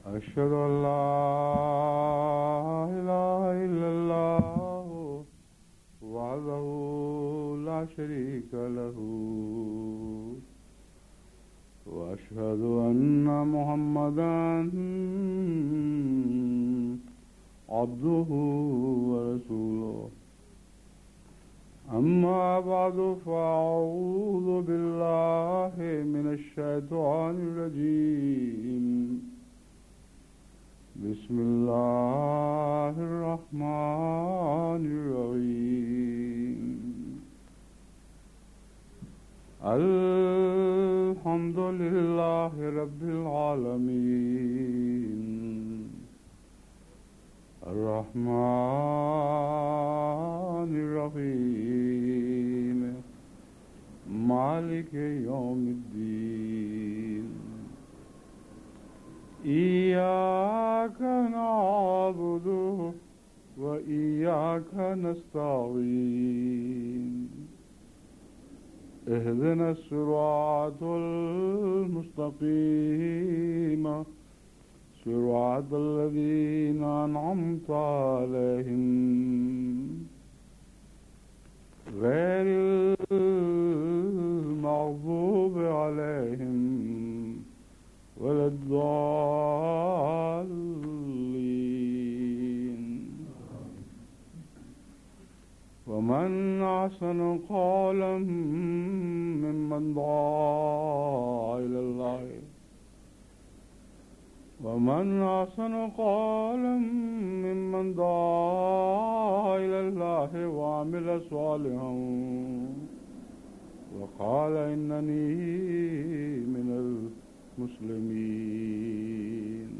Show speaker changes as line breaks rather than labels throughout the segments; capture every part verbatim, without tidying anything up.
أشهد أن لا إله إلا الله وحده لا شريك له وأشهد أن محمدا عبده ورسوله أما بعد فأعوذ بالله من الشيطان الرجيم بسم الله الرحمن الرحيم الحمد لله رب العالمين الرحمن الرحيم مالك يوم الدين إياك نعبد وإياك نستعين اهدنا الصراط المستقيم صراط الذين أنعمت عليهم غير المغضوب عليهم ولا الضالين ومن أحسن قولا ممن دعا إلى الله ومن أحسن قولا ممن دعا إلى الله وعمل صالحا وقال إنني من المسلمين.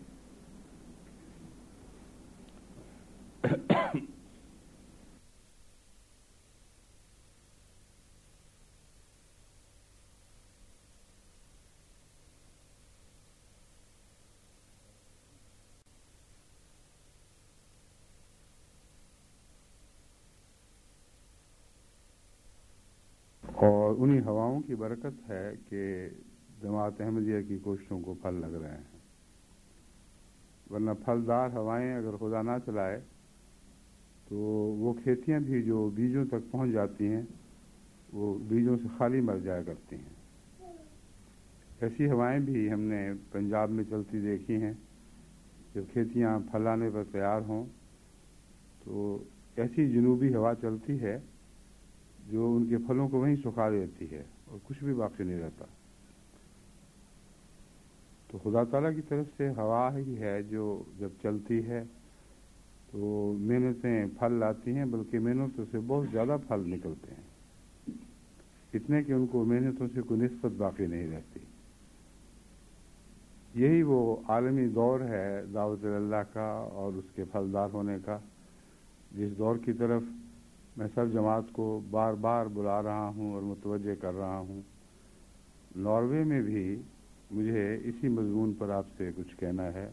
اور انہی ہواؤں کی برکت ہے کہ جماعت احمدیہ کی کوششوں کو پھل لگ رہے ہیں، ورنہ پھلدار ہوائیں اگر خدا نہ چلائے تو وہ کھیتیاں بھی جو بیجوں تک پہنچ جاتی ہیں وہ بیجوں سے خالی مر جایا کرتی ہیں۔ ایسی ہوائیں بھی ہم نے پنجاب میں چلتی دیکھی ہیں، جب کھیتیاں پھلانے پر تیار ہوں تو ایسی جنوبی ہوا چلتی ہے جو ان کے پھلوں کو وہیں سکھا دیتی ہے اور کچھ بھی باقی نہیں رہتا۔ تو خدا تعالیٰ کی طرف سے ہوا ہی ہے جو جب چلتی ہے تو محنتیں پھل لاتی ہیں، بلکہ محنتوں سے بہت زیادہ پھل نکلتے ہیں، اتنے کہ ان کو محنتوں سے کوئی نسبت باقی نہیں رہتی۔ یہی وہ عالمی دور ہے دعوت اللہ کا اور اس کے پھلدار ہونے کا، جس دور کی طرف میں سب جماعت کو بار بار بلا رہا ہوں اور متوجہ کر رہا ہوں۔ ناروے میں بھی مجھے اسی مضمون پر آپ سے کچھ کہنا ہے،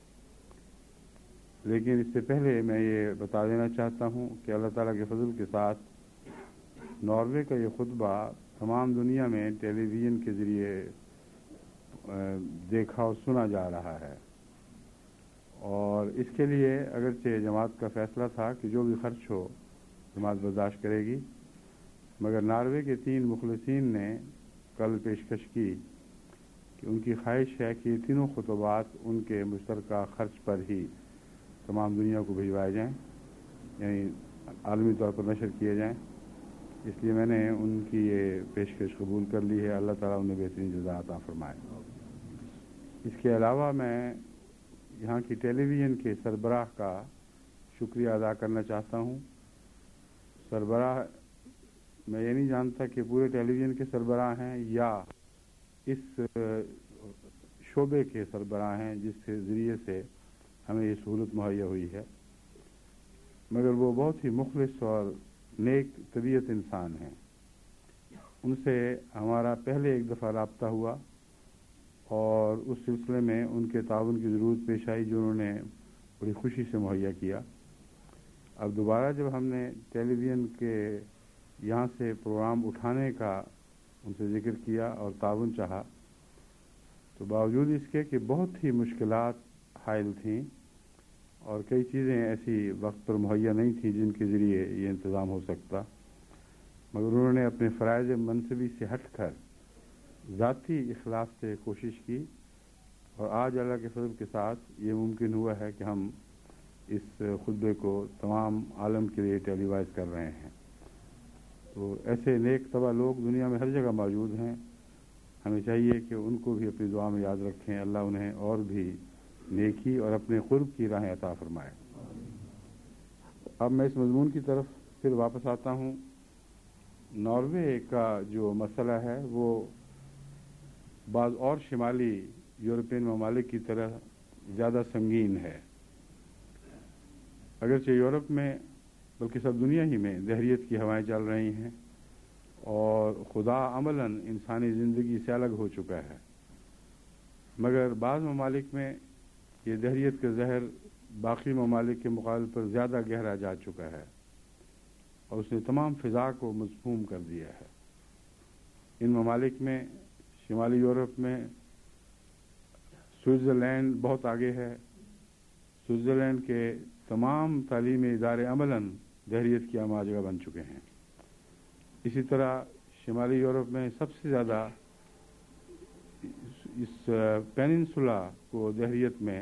لیکن اس سے پہلے میں یہ بتا دینا چاہتا ہوں کہ اللہ تعالیٰ کے فضل کے ساتھ ناروے کا یہ خطبہ تمام دنیا میں ٹیلی ویژن کے ذریعے دیکھا اور سنا جا رہا ہے، اور اس کے لیے اگرچہ جماعت کا فیصلہ تھا کہ جو بھی خرچ ہو جماعت برداشت کرے گی، مگر ناروے کے تین مخلصین نے کل پیشکش کی کہ ان کی خواہش ہے کہ یہ تینوں خطبات ان کے مشترکہ خرچ پر ہی تمام دنیا کو بھجوائے جائیں، یعنی عالمی طور پر نشر کیے جائیں۔ اس لیے میں نے ان کی یہ پیشکش قبول کر لی ہے، اللہ تعالیٰ انہیں بہترین جزا عطا فرمائے۔ اس کے علاوہ میں یہاں کی ٹیلی ویژن کے سربراہ کا شکریہ ادا کرنا چاہتا ہوں۔ سربراہ میں یہ نہیں جانتا کہ پورے ٹیلی ویژن کے سربراہ ہیں یا اس شعبے کے سربراہ ہیں جس کے ذریعے سے ہمیں یہ سہولت مہیا ہوئی ہے، مگر وہ بہت ہی مخلص اور نیک طبیعت انسان ہیں۔ ان سے ہمارا پہلے ایک دفعہ رابطہ ہوا اور اس سلسلے میں ان کے تعاون کی ضرورت پیش آئی جو انہوں نے بڑی خوشی سے مہیا کیا۔ اب دوبارہ جب ہم نے ٹیلی ویژن کے یہاں سے پروگرام اٹھانے کا ان سے ذکر کیا اور تعاون چاہا تو تو باوجود اس کے کہ بہت ہی مشکلات حائل تھیں اور کئی چیزیں ایسی وقت پر مہیا نہیں تھیں جن کے ذریعے یہ انتظام ہو سکتا، مگر انہوں نے اپنے فرائض منصبی سے ہٹ کر ذاتی اخلاص سے کوشش کی، اور آج اللہ کے فضل کے ساتھ یہ ممکن ہوا ہے کہ ہم اس خطبے کو تمام عالم کے لیے ٹیلی وائز کر رہے ہیں۔ تو ایسے نیک طبع لوگ دنیا میں ہر جگہ موجود ہیں، ہمیں چاہیے کہ ان کو بھی اپنی دعا میں یاد رکھیں، اللہ انہیں اور بھی نیکی اور اپنے قرب کی راہیں عطا فرمائے۔ اب میں اس مضمون کی طرف پھر واپس آتا ہوں۔ ناروے کا جو مسئلہ ہے وہ بعض اور شمالی یورپین ممالک کی طرح زیادہ سنگین ہے۔ اگرچہ یورپ میں بلکہ سب دنیا ہی میں دہریت کی ہوائیں چل رہی ہیں اور خدا عملاً انسانی زندگی سے الگ ہو چکا ہے، مگر بعض ممالک میں یہ دہریت کا زہر باقی ممالک کے مقابلے پر زیادہ گہرا جا چکا ہے اور اس نے تمام فضا کو مسموم کر دیا ہے۔ ان ممالک میں شمالی یورپ میں سوئٹزرلینڈ بہت آگے ہے۔ سوئٹزرلینڈ کے تمام تعلیمی ادارے عملاً دہریت کی آماجگاہ بن چکے ہیں۔ اسی طرح شمالی یورپ میں سب سے زیادہ اس پیننسولا کو دہریت میں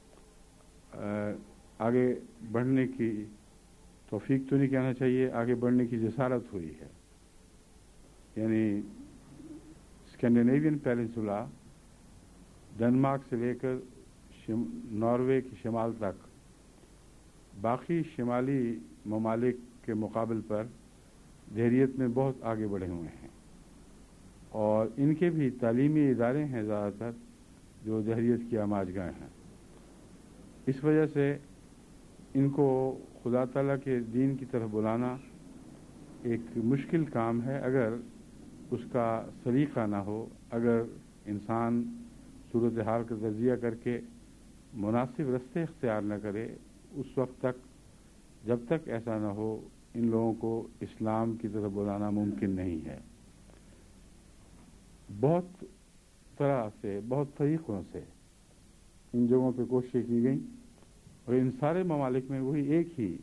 آگے بڑھنے کی توفیق تو نہیں کہنا چاہیے، آگے بڑھنے کی جسارت ہوئی ہے۔ یعنی اسکینڈینیوین پیننسولا ڈنمارک سے لے کر ناروے کی شمال تک باقی شمالی ممالک کے مقابل پر دہریت میں بہت آگے بڑھے ہوئے ہیں، اور ان کے بھی تعلیمی ادارے ہیں زیادہ تر جو دہریت کی آماجگاہ ہیں۔ اس وجہ سے ان کو خدا تعالیٰ کے دین کی طرف بلانا ایک مشکل کام ہے اگر اس کا سلیقہ نہ ہو، اگر انسان صورتحال کا تجزیہ کر کے مناسب رستے اختیار نہ کرے، اس وقت تک جب تک ایسا نہ ہو ان لوگوں کو اسلام کی طرف بلانا ممکن نہیں ہے۔ بہت طرح سے بہت طریقوں سے ان جگہوں پہ کوششیں کی گئیں اور ان سارے ممالک میں وہی ایک ہی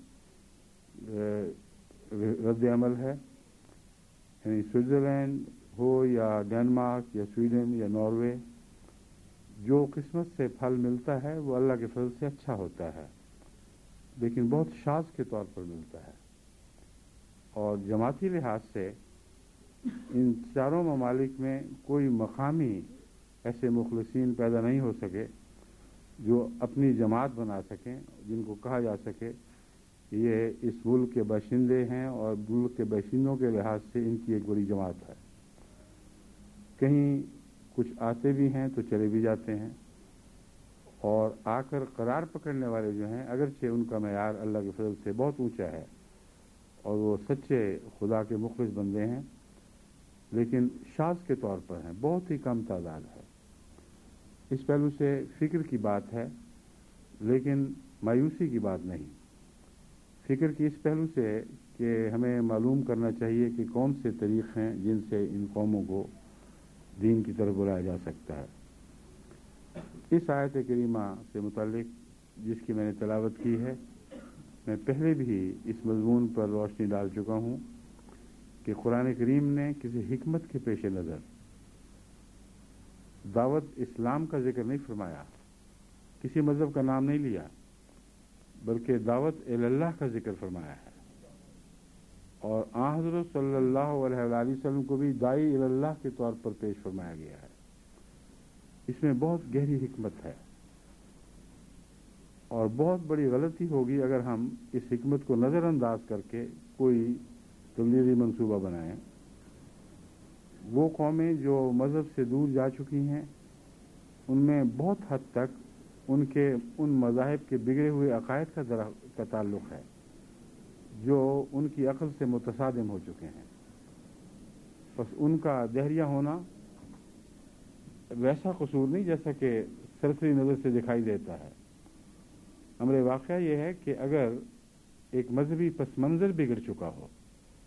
رد عمل ہے، یعنی سوئٹزرلینڈ ہو یا ڈنمارک یا سویڈن یا ناروے، جو قسمت سے پھل ملتا ہے وہ اللہ کے فضل سے اچھا ہوتا ہے، لیکن بہت شاذ کے طور پر ملتا ہے۔ اور جماعتی لحاظ سے ان چاروں ممالک میں کوئی مقامی ایسے مخلصین پیدا نہیں ہو سکے جو اپنی جماعت بنا سکیں، جن کو کہا جا سکے کہ یہ اس ملک کے باشندے ہیں اور ملک کے باشندوں کے لحاظ سے ان کی ایک بڑی جماعت ہے۔ کہیں کچھ آتے بھی ہیں تو چلے بھی جاتے ہیں، اور آ کر قرار پکڑنے والے جو ہیں اگرچہ ان کا معیار اللہ کے فضل سے بہت اونچا ہے اور وہ سچے خدا کے مخلص بندے ہیں، لیکن شاذ کے طور پر ہیں، بہت ہی کم تعداد ہے۔ اس پہلو سے فکر کی بات ہے، لیکن مایوسی کی بات نہیں۔ فکر کی اس پہلو سے کہ ہمیں معلوم کرنا چاہیے کہ کون سے طریق ہیں جن سے ان قوموں کو دین کی طرف بلایا جا سکتا ہے۔ اس آیت کریمہ سے متعلق جس کی میں نے تلاوت کی ہے، میں پہلے بھی اس مضمون پر روشنی ڈال چکا ہوں کہ قرآن کریم نے کسی حکمت کے پیش نظر دعوت اسلام کا ذکر نہیں فرمایا، کسی مذہب کا نام نہیں لیا، بلکہ دعوت اللہ کا ذکر فرمایا ہے، اور آن حضرت صلی اللہ علیہ وآلہ وسلم کو بھی داعی اللہ کے طور پر پیش فرمایا گیا ہے۔ اس میں بہت گہری حکمت ہے، اور بہت بڑی غلطی ہوگی اگر ہم اس حکمت کو نظر انداز کر کے کوئی تبلیغی منصوبہ بنائیں۔ وہ قومیں جو مذہب سے دور جا چکی ہیں، ان میں بہت حد تک ان کے ان مذاہب کے بگڑے ہوئے عقائد کا کا تعلق ہے جو ان کی عقل سے متصادم ہو چکے ہیں۔ بس ان کا دہریہ ہونا ویسا قصور نہیں جیسا کہ سرسری نظر سے دکھائی دیتا ہے۔ امر واقعہ یہ ہے کہ اگر ایک مذہبی پس منظر بگڑ چکا ہو،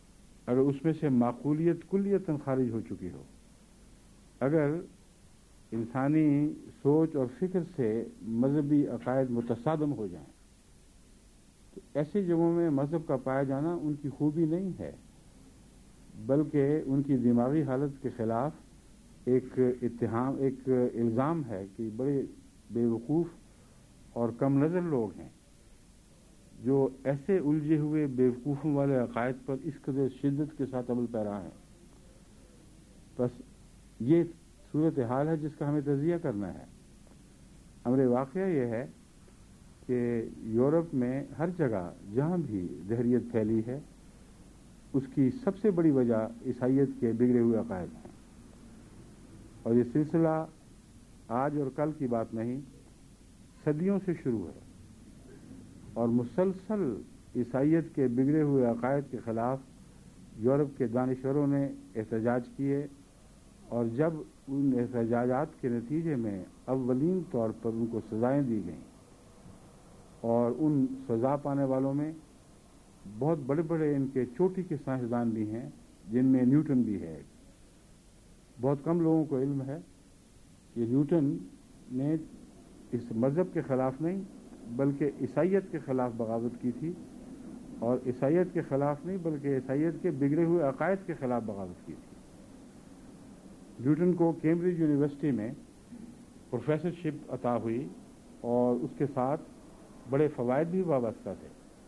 اگر اس میں سے معقولیت کلیتاً خارج ہو چکی ہو، اگر انسانی سوچ اور فکر سے مذہبی عقائد متصادم ہو جائیں، تو ایسی جگہوں میں مذہب کا پایا جانا ان کی خوبی نہیں ہے، بلکہ ان کی دماغی حالت کے خلاف ایک اتہام، ایک الزام ہے کہ بڑے بے وقوف اور کم نظر لوگ ہیں جو ایسے الجھے ہوئے بے وقوفوں والے عقائد پر اس قدر شدت کے ساتھ عمل پیرا ہیں۔ بس یہ صورتحال ہے جس کا ہمیں تجزیہ کرنا ہے۔ امر واقعہ یہ ہے کہ یورپ میں ہر جگہ جہاں بھی دہریت پھیلی ہے، اس کی سب سے بڑی وجہ عیسائیت کے بگڑے ہوئے عقائد ہیں، اور یہ سلسلہ آج اور کل کی بات نہیں، صدیوں سے شروع ہے، اور مسلسل عیسائیت کے بگڑے ہوئے عقائد کے خلاف یورپ کے دانشوروں نے احتجاج کیے، اور جب ان احتجاجات کے نتیجے میں اولین طور پر ان کو سزائیں دی گئیں، اور ان سزا پانے والوں میں بہت بڑے بڑے ان کے چوٹی کے سائنسدان بھی ہیں، جن میں نیوٹن بھی ہے۔ بہت کم لوگوں کو علم ہے کہ نیوٹن نے اس مذہب کے خلاف نہیں بلکہ عیسائیت کے خلاف بغاوت کی تھی، اور عیسائیت کے خلاف نہیں بلکہ عیسائیت کے بگڑے ہوئے عقائد کے خلاف بغاوت کی تھی۔ نیوٹن کو کیمبرج یونیورسٹی میں پروفیسرشپ عطا ہوئی، اور اس کے ساتھ بڑے فوائد بھی وابستہ تھے،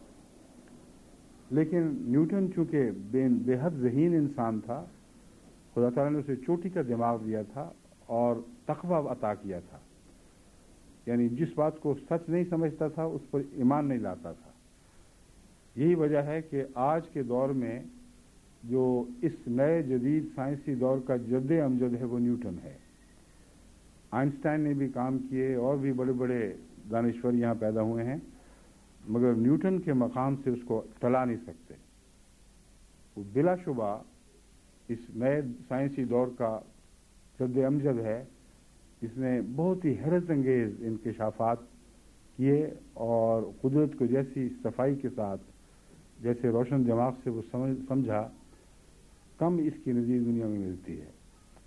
لیکن نیوٹن چونکہ بے حد ذہین انسان تھا، خدا تعالیٰ نے اسے چوٹی کا دماغ دیا تھا اور تقویٰ عطا کیا تھا، یعنی جس بات کو سچ نہیں سمجھتا تھا اس پر ایمان نہیں لاتا تھا۔ یہی وجہ ہے کہ آج کے دور میں جو اس نئے جدید سائنسی دور کا جد امجد ہے وہ نیوٹن ہے۔ آئنسٹائن نے بھی کام کیے، اور بھی بڑے بڑے دانشور یہاں پیدا ہوئے ہیں، مگر نیوٹن کے مقام سے اس کو ٹلا نہیں سکتے۔ وہ بلا شبہ اس نئے سائنسی دور کا جد امجد ہے، اس نے بہت ہی حیرت انگیز انکشافات کیے، اور قدرت کو جیسی صفائی کے ساتھ، جیسے روشن دماغ سے وہ سمجھا، کم اس کی نظیر دنیا میں ملتی ہے۔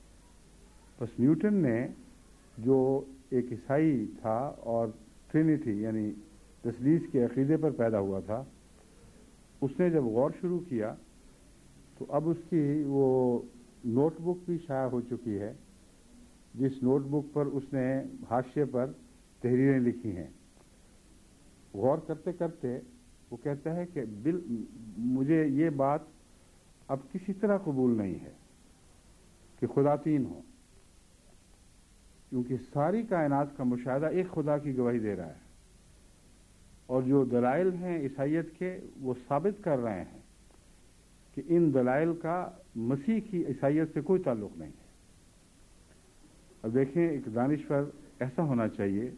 بس نیوٹن نے جو ایک عیسائی تھا اور ٹرینیٹی یعنی تثلیث کے عقیدے پر پیدا ہوا تھا، اس نے جب غور شروع کیا تو اب اس کی وہ نوٹ بک بھی شائع ہو چکی ہے، جس نوٹ بک پر اس نے حاشیے پر تحریریں لکھی ہیں۔ غور کرتے کرتے وہ کہتا ہے کہ بل مجھے یہ بات اب کسی طرح قبول نہیں ہے کہ خدا تین ہو، کیونکہ ساری کائنات کا مشاہدہ ایک خدا کی گواہی دے رہا ہے، اور جو دلائل ہیں عیسائیت کے وہ ثابت کر رہے ہیں کہ ان دلائل کا مسیح کی عیسائیت سے کوئی تعلق نہیں ہے۔ اب دیکھیں، ایک دانشور ایسا ہونا چاہیے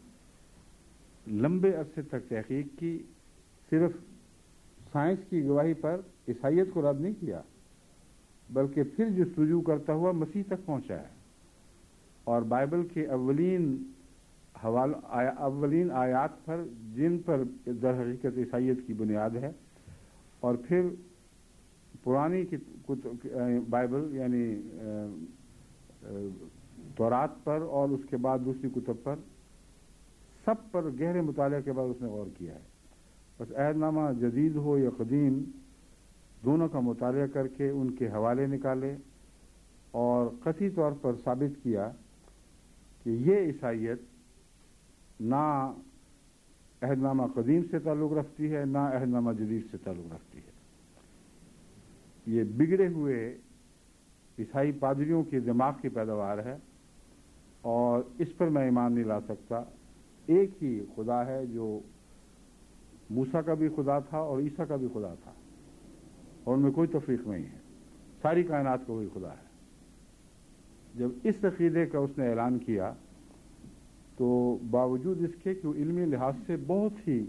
لمبے عرصے تک تحقیق کی، صرف سائنس کی گواہی پر عیسائیت کو رد نہیں کیا، بلکہ پھر جستجو کرتا ہوا مسیح تک پہنچا ہے، اور بائبل کے اولین حوال اولین آیات پر جن پر در حقیقت عیسائیت کی بنیاد ہے، اور پھر پرانی بائبل یعنی تورات پر، اور اس کے بعد دوسری کتب پر، سب پر گہرے مطالعے کے بعد اس نے غور کیا ہے۔ بس عہد نامہ جدید ہو یا قدیم، دونوں کا مطالعہ کر کے ان کے حوالے نکالے، اور قطعی طور پر ثابت کیا کہ یہ عیسائیت نہ عہد نامہ قدیم سے تعلق رکھتی ہے، نہ عہد نامہ جدید سے تعلق رکھتی ہے۔ یہ بگڑے ہوئے عیسائی پادریوں کے دماغ کی پیداوار ہے، اور اس پر میں ایمان نہیں لا سکتا۔ ایک ہی خدا ہے جو موسیٰ کا بھی خدا تھا اور عیسیٰ کا بھی خدا تھا، اور ان میں کوئی تفریق نہیں ہے، ساری کائنات کا وہی خدا ہے۔ جب اس عقیدے کا اس نے اعلان کیا تو باوجود اس کے کہ وہ علمی لحاظ سے بہت ہی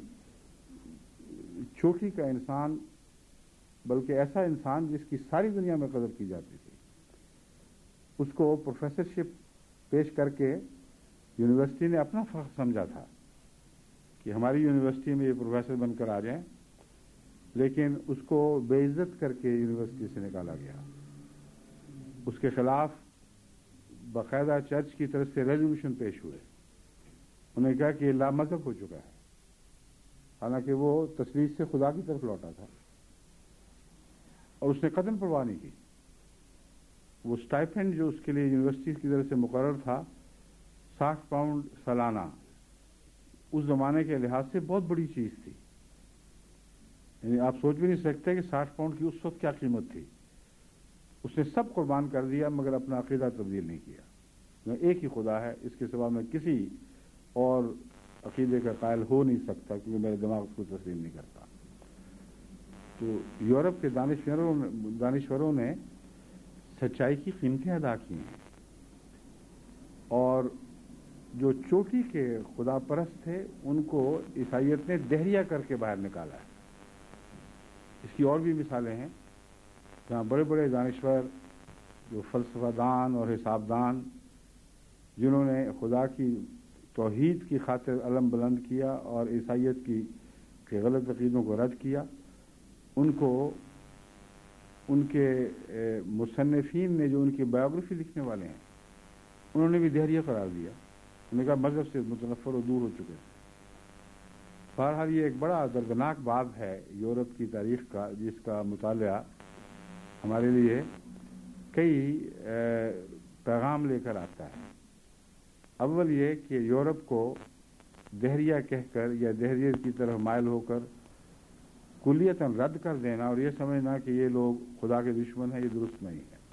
چوٹی کا انسان، بلکہ ایسا انسان جس کی ساری دنیا میں قدر کی جاتی تھی، اس کو پروفیسرشپ پیش کر کے یونیورسٹی نے اپنا فخر سمجھا تھا کہ ہماری یونیورسٹی میں یہ پروفیسر بن کر آ جائیں، لیکن اس کو بے عزت کر کے یونیورسٹی سے نکالا گیا، اس کے خلاف باقاعدہ چرچ کی طرف سے ریزولوشن پیش ہوئے. انہوں نے کہا کہ یہ لامذہب ہو چکا ہے، حالانکہ وہ تثلیث سے خدا کی طرف لوٹا تھا اور اس نے قدم پرواہ نہیں کی. وہ سٹائپنڈ جو اس کے لیے یونیورسٹی کی طرف سے مقرر تھا ساٹھ پاؤنڈ سالانہ، اس زمانے کے لحاظ سے بہت بڑی چیز تھی. یعنی آپ سوچ بھی نہیں سکتے کہ ساٹھ پاؤنڈ کی اس وقت کیا قیمت تھی. اس نے سب قربان کر دیا مگر اپنا عقیدہ تبدیل نہیں کیا. میں ایک ہی خدا ہے، اس کے سوا میں کسی اور عقیدے کا قائل ہو نہیں سکتا، کیونکہ میرے دماغ اس کو تسلیم نہیں کرتا. تو یورپ کے دانشوروں دانشوروں نے سچائی کی قیمتیں ادا کی ہیں، اور جو چوٹی کے خدا پرست تھے ان کو عیسائیت نے دہریہ کر کے باہر نکالا ہے. اس کی اور بھی مثالیں ہیں جہاں بڑے بڑے دانشور جو فلسفہ دان اور حساب دان جنہوں نے خدا کی توحید کی خاطر علم بلند کیا اور عیسائیت کی کے غلط عقیدوں کو رد کیا، ان کو ان کے مصنفین نے جو ان کی بایوگرافی لکھنے والے ہیں انہوں نے بھی دہریہ قرار دیا. انہوں نے کہا مذہب سے متنفر و دور ہو چکے. بہرحال یہ ایک بڑا دردناک باب ہے یورپ کی تاریخ کا، جس کا مطالعہ ہمارے لیے کئی پیغام لے کر آتا ہے. اول یہ کہ یورپ کو دہریہ کہہ کر یا دہریہ کی طرف مائل ہو کر کلیتاً رد کر دینا اور یہ سمجھنا کہ یہ لوگ خدا کے دشمن ہیں، یہ درست نہیں ہے.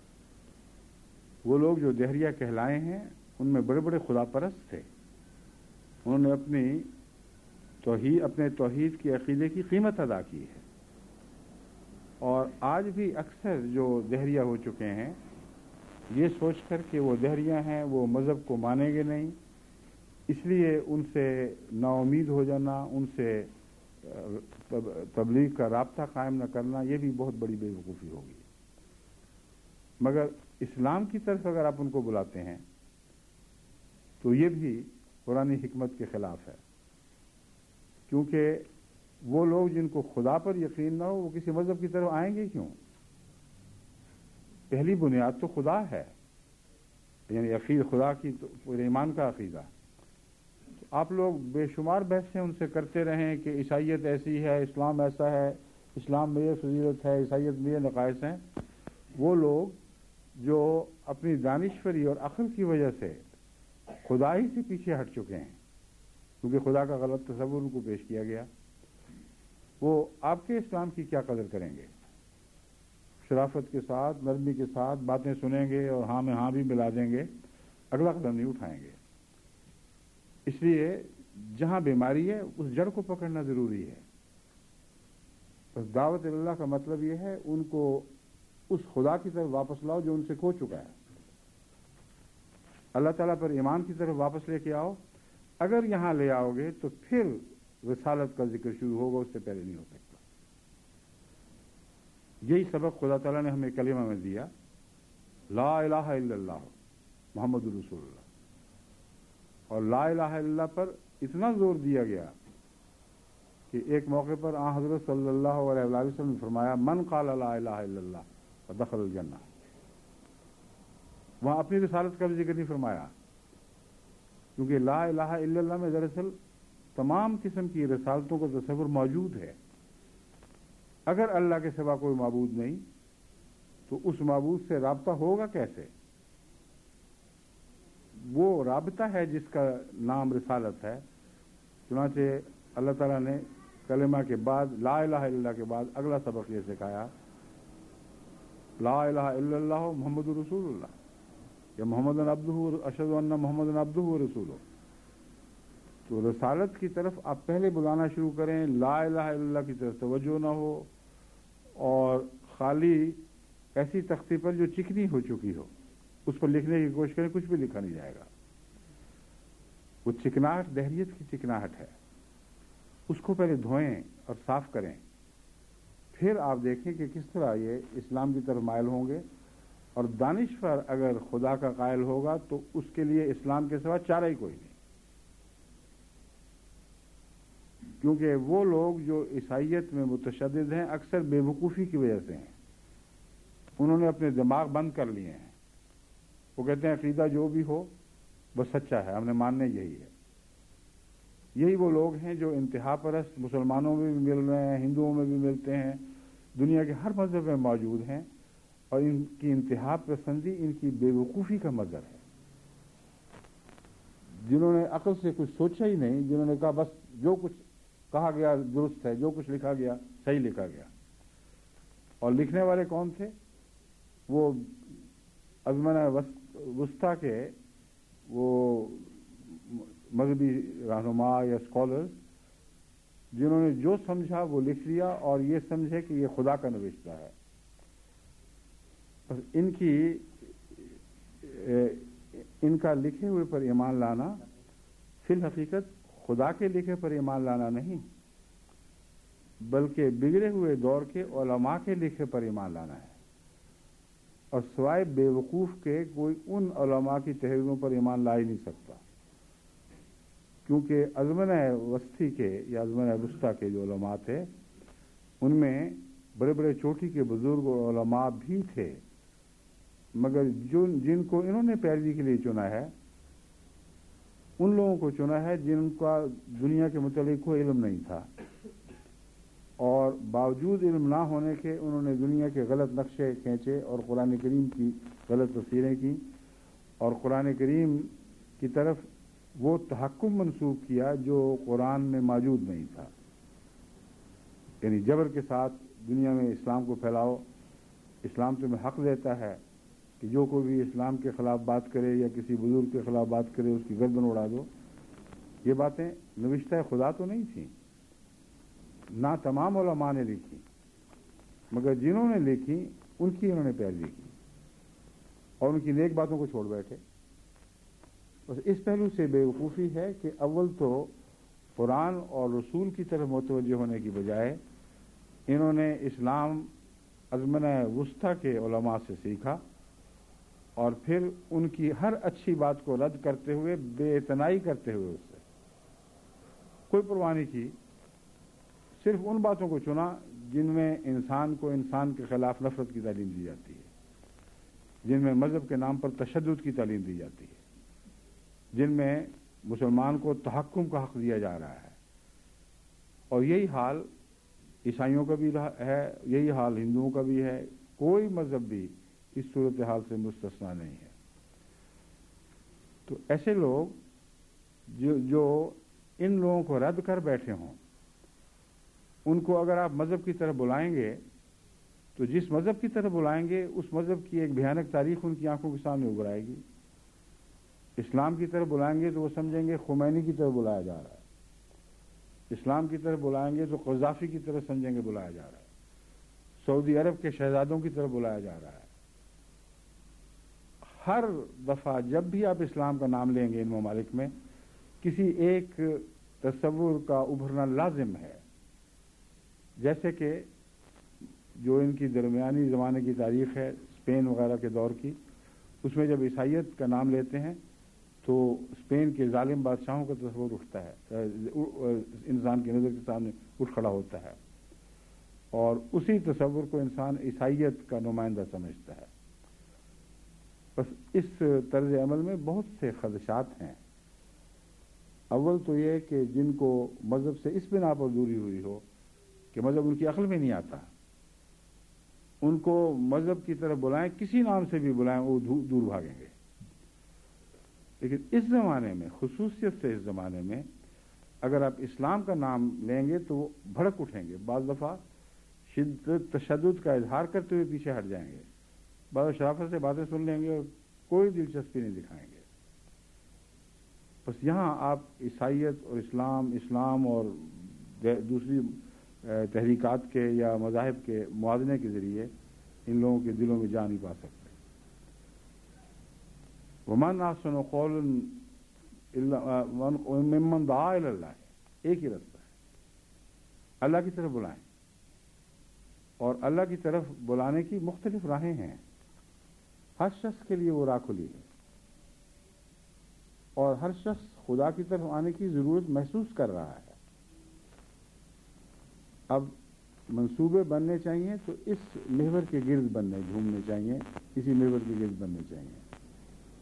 وہ لوگ جو دہریہ کہلائے ہیں ان میں بڑے بڑے خدا پرست تھے. انہوں نے اپنی توحید اپنے توحید کی عقیدے کی قیمت ادا کی ہے. اور آج بھی اکثر جو دہریہ ہو چکے ہیں یہ سوچ کر کہ وہ دہریہ ہیں، وہ مذہب کو مانیں گے نہیں، اس لیے ان سے نا امید ہو جانا، ان سے تبلیغ کا رابطہ قائم نہ کرنا، یہ بھی بہت بڑی بے وقوفی ہوگی. مگر اسلام کی طرف اگر آپ ان کو بلاتے ہیں تو یہ بھی قرآن حکمت کے خلاف ہے، کیونکہ وہ لوگ جن کو خدا پر یقین نہ ہو وہ کسی مذہب کی طرف آئیں گے کیوں؟ پہلی بنیاد تو خدا ہے، یعنی عقید خدا کی پورے ایمان کا عقیدہ. آپ لوگ بے شمار بحثیں ان سے کرتے رہیں کہ عیسائیت ایسی ہے، اسلام ایسا ہے، اسلام میں یہ فضیلت ہے، عیسائیت میں یہ نقائص ہیں. وہ لوگ جو اپنی دانشوری اور عقل کی وجہ سے خدائی سے پیچھے ہٹ چکے ہیں، کیونکہ خدا کا غلط تصور ان کو پیش کیا گیا، وہ آپ کے اسلام کی کیا قدر کریں گے؟ شرافت کے ساتھ، نرمی کے ساتھ باتیں سنیں گے اور ہاں میں ہاں بھی ملا دیں گے، اگلا قدم نہیں اٹھائیں گے. اس لیے جہاں بیماری ہے اس جڑ کو پکڑنا ضروری ہے. بس دعوت اللہ کا مطلب یہ ہے ان کو اس خدا کی طرف واپس لاؤ جو ان سے کھو چکا ہے. اللہ تعالیٰ پر ایمان کی طرف واپس لے کے آؤ. اگر یہاں لے آؤ گے تو پھر رسالت کا ذکر شروع ہوگا، اس سے پہلے نہیں ہو سکتا. یہی سبق خدا تعالیٰ نے ہمیں کلمہ میں دیا، لا الہ الا اللہ محمد رسول اللہ. اور لا الہ الا اللہ پر اتنا زور دیا گیا کہ ایک موقع پر آن حضرت صلی اللہ علیہ وسلم نے فرمایا من قال لا الہ الا اللہ فدخل الجنہ. وہاں اپنی رسالت کا بھی ذکر نہیں فرمایا، کیونکہ لا الہ الا اللہ میں دراصل تمام قسم کی رسالتوں کا تصور موجود ہے. اگر اللہ کے سوا کوئی معبود نہیں تو اس معبود سے رابطہ ہوگا کیسے؟ وہ رابطہ ہے جس کا نام رسالت ہے. چنانچہ اللہ تعالیٰ نے کلمہ کے بعد لا الہ الا اللہ کے بعد اگلا سبق یہ سکھایا، لا الہ الا اللہ محمد رسول اللہ یا محمد عبدہ اشہد ان محمد عبدہ و رسولہ. تو رسالت کی طرف آپ پہلے بلانا شروع کریں، لا الہ الا اللہ کی طرف توجہ نہ ہو، اور خالی ایسی تختی پر جو چکنی ہو چکی ہو اس پر لکھنے کی کوشش کریں، کچھ بھی لکھا نہیں جائے گا. وہ چکناہٹ دہریت کی چکناہٹ ہے، اس کو پہلے دھوئیں اور صاف کریں، پھر آپ دیکھیں کہ کس طرح یہ اسلام کی طرف مائل ہوں گے. اور دانشور اگر خدا کا قائل ہوگا تو اس کے لیے اسلام کے سوا چارہ ہی کوئی نہیں، کیونکہ وہ لوگ جو عیسائیت میں متشدد ہیں اکثر بے وقوفی کی وجہ سے ہیں. انہوں نے اپنے دماغ بند کر لیے ہیں. وہ کہتے ہیں عقیدہ جو بھی ہو وہ سچا ہے، ہم نے ماننے یہی ہے۔ یہی وہ لوگ ہیں جو انتہا پرست مسلمانوں میں بھی مل رہے ہیں، ہندوؤں میں بھی ملتے ہیں، دنیا کے ہر مذہب میں موجود ہیں، اور ان کی انتہا پسندی ان کی بے وقوفی کا مظہر ہے۔ جنہوں نے عقل سے کچھ سوچا ہی نہیں، جنہوں نے کہا بس جو کچھ کہا گیا درست ہے، جو کچھ لکھا گیا صحیح لکھا گیا۔ اور لکھنے والے کون تھے؟ وہ ازمنہ وسطیٰ کے وہ مذہبی رہنما یا اسکالرز، جنہوں نے جو سمجھا وہ لکھ لیا اور یہ سمجھے کہ یہ خدا کا نوشتہ ہے۔ بس ان کی ان کا لکھے ہوئے پر ایمان لانا فی الحقیقت خدا کے لکھے پر ایمان لانا نہیں، بلکہ بگڑے ہوئے دور کے علماء کے لکھے پر ایمان لانا ہے، اور سوائے بے وقوف کے کوئی ان علماء کی تحریروں پر ایمان لا ہی نہیں سکتا، کیونکہ ازمنہ وسطی کے یا ازمنہ وسطیٰ کے جو علماء تھے ان میں بڑے بڑے چوٹی کے بزرگ علماء بھی تھے، مگر جن جن کو انہوں نے پیروی کے لیے چنا ہے ان لوگوں کو چنا ہے جن کا دنیا کے متعلق کوئی علم نہیں تھا، اور باوجود علم نہ ہونے کے انہوں نے دنیا کے غلط نقشے کھینچے اور قرآن کریم کی غلط تفسیریں کی، اور قرآن کریم کی طرف وہ تحکم منسوب کیا جو قرآن میں موجود نہیں تھا، یعنی جبر کے ساتھ دنیا میں اسلام کو پھیلاؤ، اسلام تمہیں حق دیتا ہے کہ جو کوئی بھی اسلام کے خلاف بات کرے یا کسی بزرگ کے خلاف بات کرے اس کی گردن اڑا دو۔ یہ باتیں نوشتہ خدا تو نہیں تھیں، نہ تمام علماء نے لکھی، مگر جنہوں نے لکھی ان کی انہوں نے پیروی کی اور ان کی نیک باتوں کو چھوڑ بیٹھے۔ بس اس پہلو سے بے وقوفی ہے کہ اول تو قرآن اور رسول کی طرف متوجہ ہونے کی بجائے انہوں نے اسلام ازمنہ وسطیٰ کے علماء سے سیکھا، اور پھر ان کی ہر اچھی بات کو رد کرتے ہوئے، بے اعتنائی کرتے ہوئے اس سے کوئی پرواہ نہیں کی، صرف ان باتوں کو چنا جن میں انسان کو انسان کے خلاف نفرت کی تعلیم دی جاتی ہے، جن میں مذہب کے نام پر تشدد کی تعلیم دی جاتی ہے، جن میں مسلمان کو تحکم کا حق دیا جا رہا ہے۔ اور یہی حال عیسائیوں کا بھی ہے، یہی حال ہندوؤں کا بھی ہے، کوئی مذہب بھی اس صورتحال سے مستثنا نہیں ہے۔ تو ایسے لوگ جو جو ان لوگوں کو رد کر بیٹھے ہوں، ان کو اگر آپ مذہب کی طرف بلائیں گے تو جس مذہب کی طرف بلائیں گے اس مذہب کی ایک بھیانک تاریخ ان کی آنکھوں کے سامنے ابھر آئے گی۔ اسلام کی طرف بلائیں گے تو وہ سمجھیں گے خمینی کی طرف بلایا جا رہا ہے، اسلام کی طرف بلائیں گے تو قذافی کی طرف سمجھیں گے بلایا جا رہا ہے، سعودی عرب کے شہزادوں کی طرف بلایا جا رہا ہے۔ ہر دفعہ جب بھی آپ اسلام کا نام لیں گے ان ممالک میں کسی ایک تصور کا ابھرنا لازم ہے، جیسے کہ جو ان کی درمیانی زمانے کی تاریخ ہے اسپین وغیرہ کے دور کی، اس میں جب عیسائیت کا نام لیتے ہیں تو اسپین کے ظالم بادشاہوں کا تصور اٹھتا ہے، انسان کی نظر کے سامنے اٹھ کھڑا ہوتا ہے، اور اسی تصور کو انسان عیسائیت کا نمائندہ سمجھتا ہے۔ بس اس طرز عمل میں بہت سے خدشات ہیں۔ اول تو یہ کہ جن کو مذہب سے اس بنا پر دوری ہوئی ہو کہ مذہب ان کی عقل میں نہیں آتا، ان کو مذہب کی طرف بلائیں، کسی نام سے بھی بلائیں، وہ دور بھاگیں گے۔ لیکن اس زمانے میں، خصوصیت سے اس زمانے میں، اگر آپ اسلام کا نام لیں گے تو وہ بھڑک اٹھیں گے، بعض دفعہ شدت تشدد کا اظہار کرتے ہوئے پیچھے ہٹ جائیں گے، بعض شرافت سے باتیں سن لیں گے اور کوئی دلچسپی نہیں دکھائیں گے۔ بس یہاں آپ عیسائیت اور اسلام اسلام اور دوسری تحریکات کے یا مذاہب کے موازنے کے ذریعے ان لوگوں کے دلوں میں جان نہیں پا سکتے۔ وَمَنْ أَحْسَنُ قَوْلًا مِّمَّنْ دَعَا إِلَى اللَّهِ، ایک ہی رستہ ہے، اللہ کی طرف بلائیں، اور اللہ کی طرف بلانے کی مختلف راہیں ہیں، ہر شخص کے لیے وہ راہ کھلی ہے، اور ہر شخص خدا کی طرف آنے کی ضرورت محسوس کر رہا ہے۔ اب منصوبے بننے چاہیے تو اس محور کے گرد بننے گھومنے چاہیے، اسی محور کے گرد بننے چاہیے۔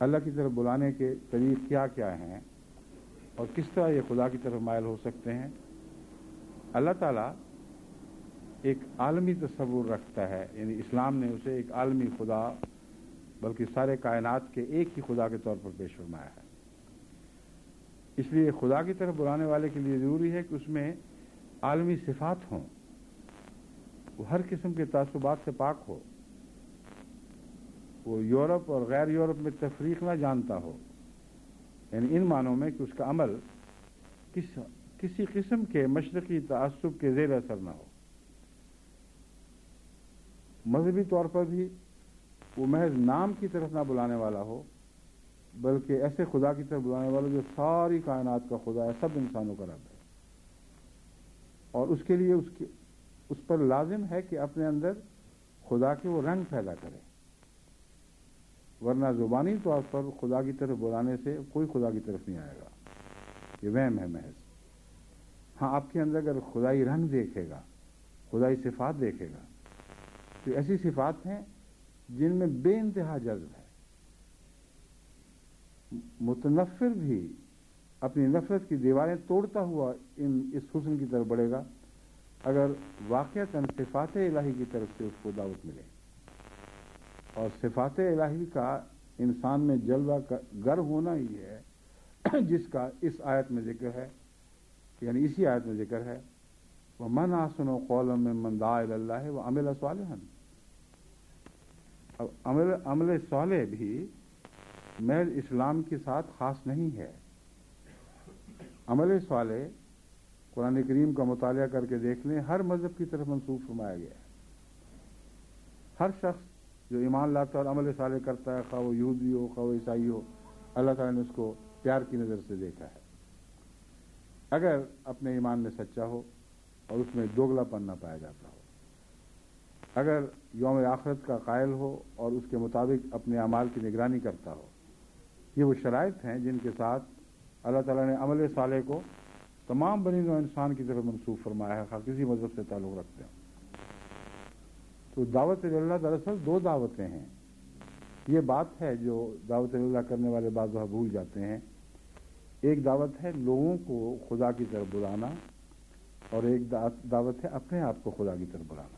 اللہ کی طرف بلانے کے طریق کیا کیا ہیں اور کس طرح یہ خدا کی طرف مائل ہو سکتے ہیں۔ اللہ تعالیٰ ایک عالمی تصور رکھتا ہے، یعنی اسلام نے اسے ایک عالمی خدا بلکہ سارے کائنات کے ایک ہی خدا کے طور پر پیش فرمایا ہے۔ اس لیے خدا کی طرف بلانے والے کے لیے ضروری ہے کہ اس میں عالمی صفات ہوں، وہ ہر قسم کے تعصبات سے پاک ہو، وہ یورپ اور غیر یورپ میں تفریق نہ جانتا ہو، یعنی ان معنوں میں کہ اس کا عمل کس کسی قسم کے مشرقی تعصب کے زیر اثر نہ ہو۔ مذہبی طور پر بھی وہ محض نام کی طرف نہ بلانے والا ہو، بلکہ ایسے خدا کی طرف بلانے والا جو ساری کائنات کا خدا ہے، سب انسانوں کا رب ہے، اور اس کے لیے اس کی اس پر لازم ہے کہ اپنے اندر خدا کے وہ رنگ پیدا کرے، ورنہ زبانی طور پر خدا کی طرف بلانے سے کوئی خدا کی طرف نہیں آئے گا، یہ وہم ہے محض۔ ہاں، آپ کے اندر اگر خدائی رنگ دیکھے گا، خدائی صفات دیکھے گا، تو ایسی صفات ہیں جن میں بے انتہا جذب ہے۔ متنفر بھی اپنی نفرت کی دیواریں توڑتا ہوا ان اس حسن کی طرف بڑھے گا اگر واقعتاً صفات الہی کی طرف سے اس کو دعوت ملے، اور صفات الہی کا انسان میں جلوہ گر ہونا ہی ہے جس کا اس آیت میں ذکر ہے، یعنی اسی آیت میں ذکر ہے، وَمَنْ أَحْسَنُ قَوْلًا مِّمَّنْ دَعَا إِلَى اللَّهِ وَعَمِلَ صَالِحًا۔ اب عمل عمل صالح بھی محض اسلام کے ساتھ خاص نہیں ہے۔ عمل صالح قرآن کریم کا مطالعہ کر کے دیکھ لیں، ہر مذہب کی طرف منسوب فرمایا گیا ہے۔ ہر شخص جو ایمان لاتا ہے اور عمل صالح کرتا ہے، خواہ وہ یہودی ہو خواہ وہ عیسائی ہو، اللہ تعالیٰ نے اس کو پیار کی نظر سے دیکھا ہے، اگر اپنے ایمان میں سچا ہو اور اس میں دوگلا پن نہ پایا جاتا ہو، اگر یوم آخرت کا قائل ہو اور اس کے مطابق اپنے اعمال کی نگرانی کرتا ہو۔ یہ وہ شرائط ہیں جن کے ساتھ اللہ تعالیٰ نے عمل صالح کو تمام بنی نوع انسان کی طرف منسوب فرمایا ہے، خواہ کسی مذہب سے تعلق رکھتے ہیں۔ تو دعوت اللہ دراصل دو دعوتیں ہیں۔ یہ بات ہے جو دعوت اللہ کرنے والے بعض وہاں بھول جاتے ہیں۔ ایک دعوت ہے لوگوں کو خدا کی طرف بلانا، اور ایک دعوت ہے اپنے آپ کو خدا کی طرف بلانا۔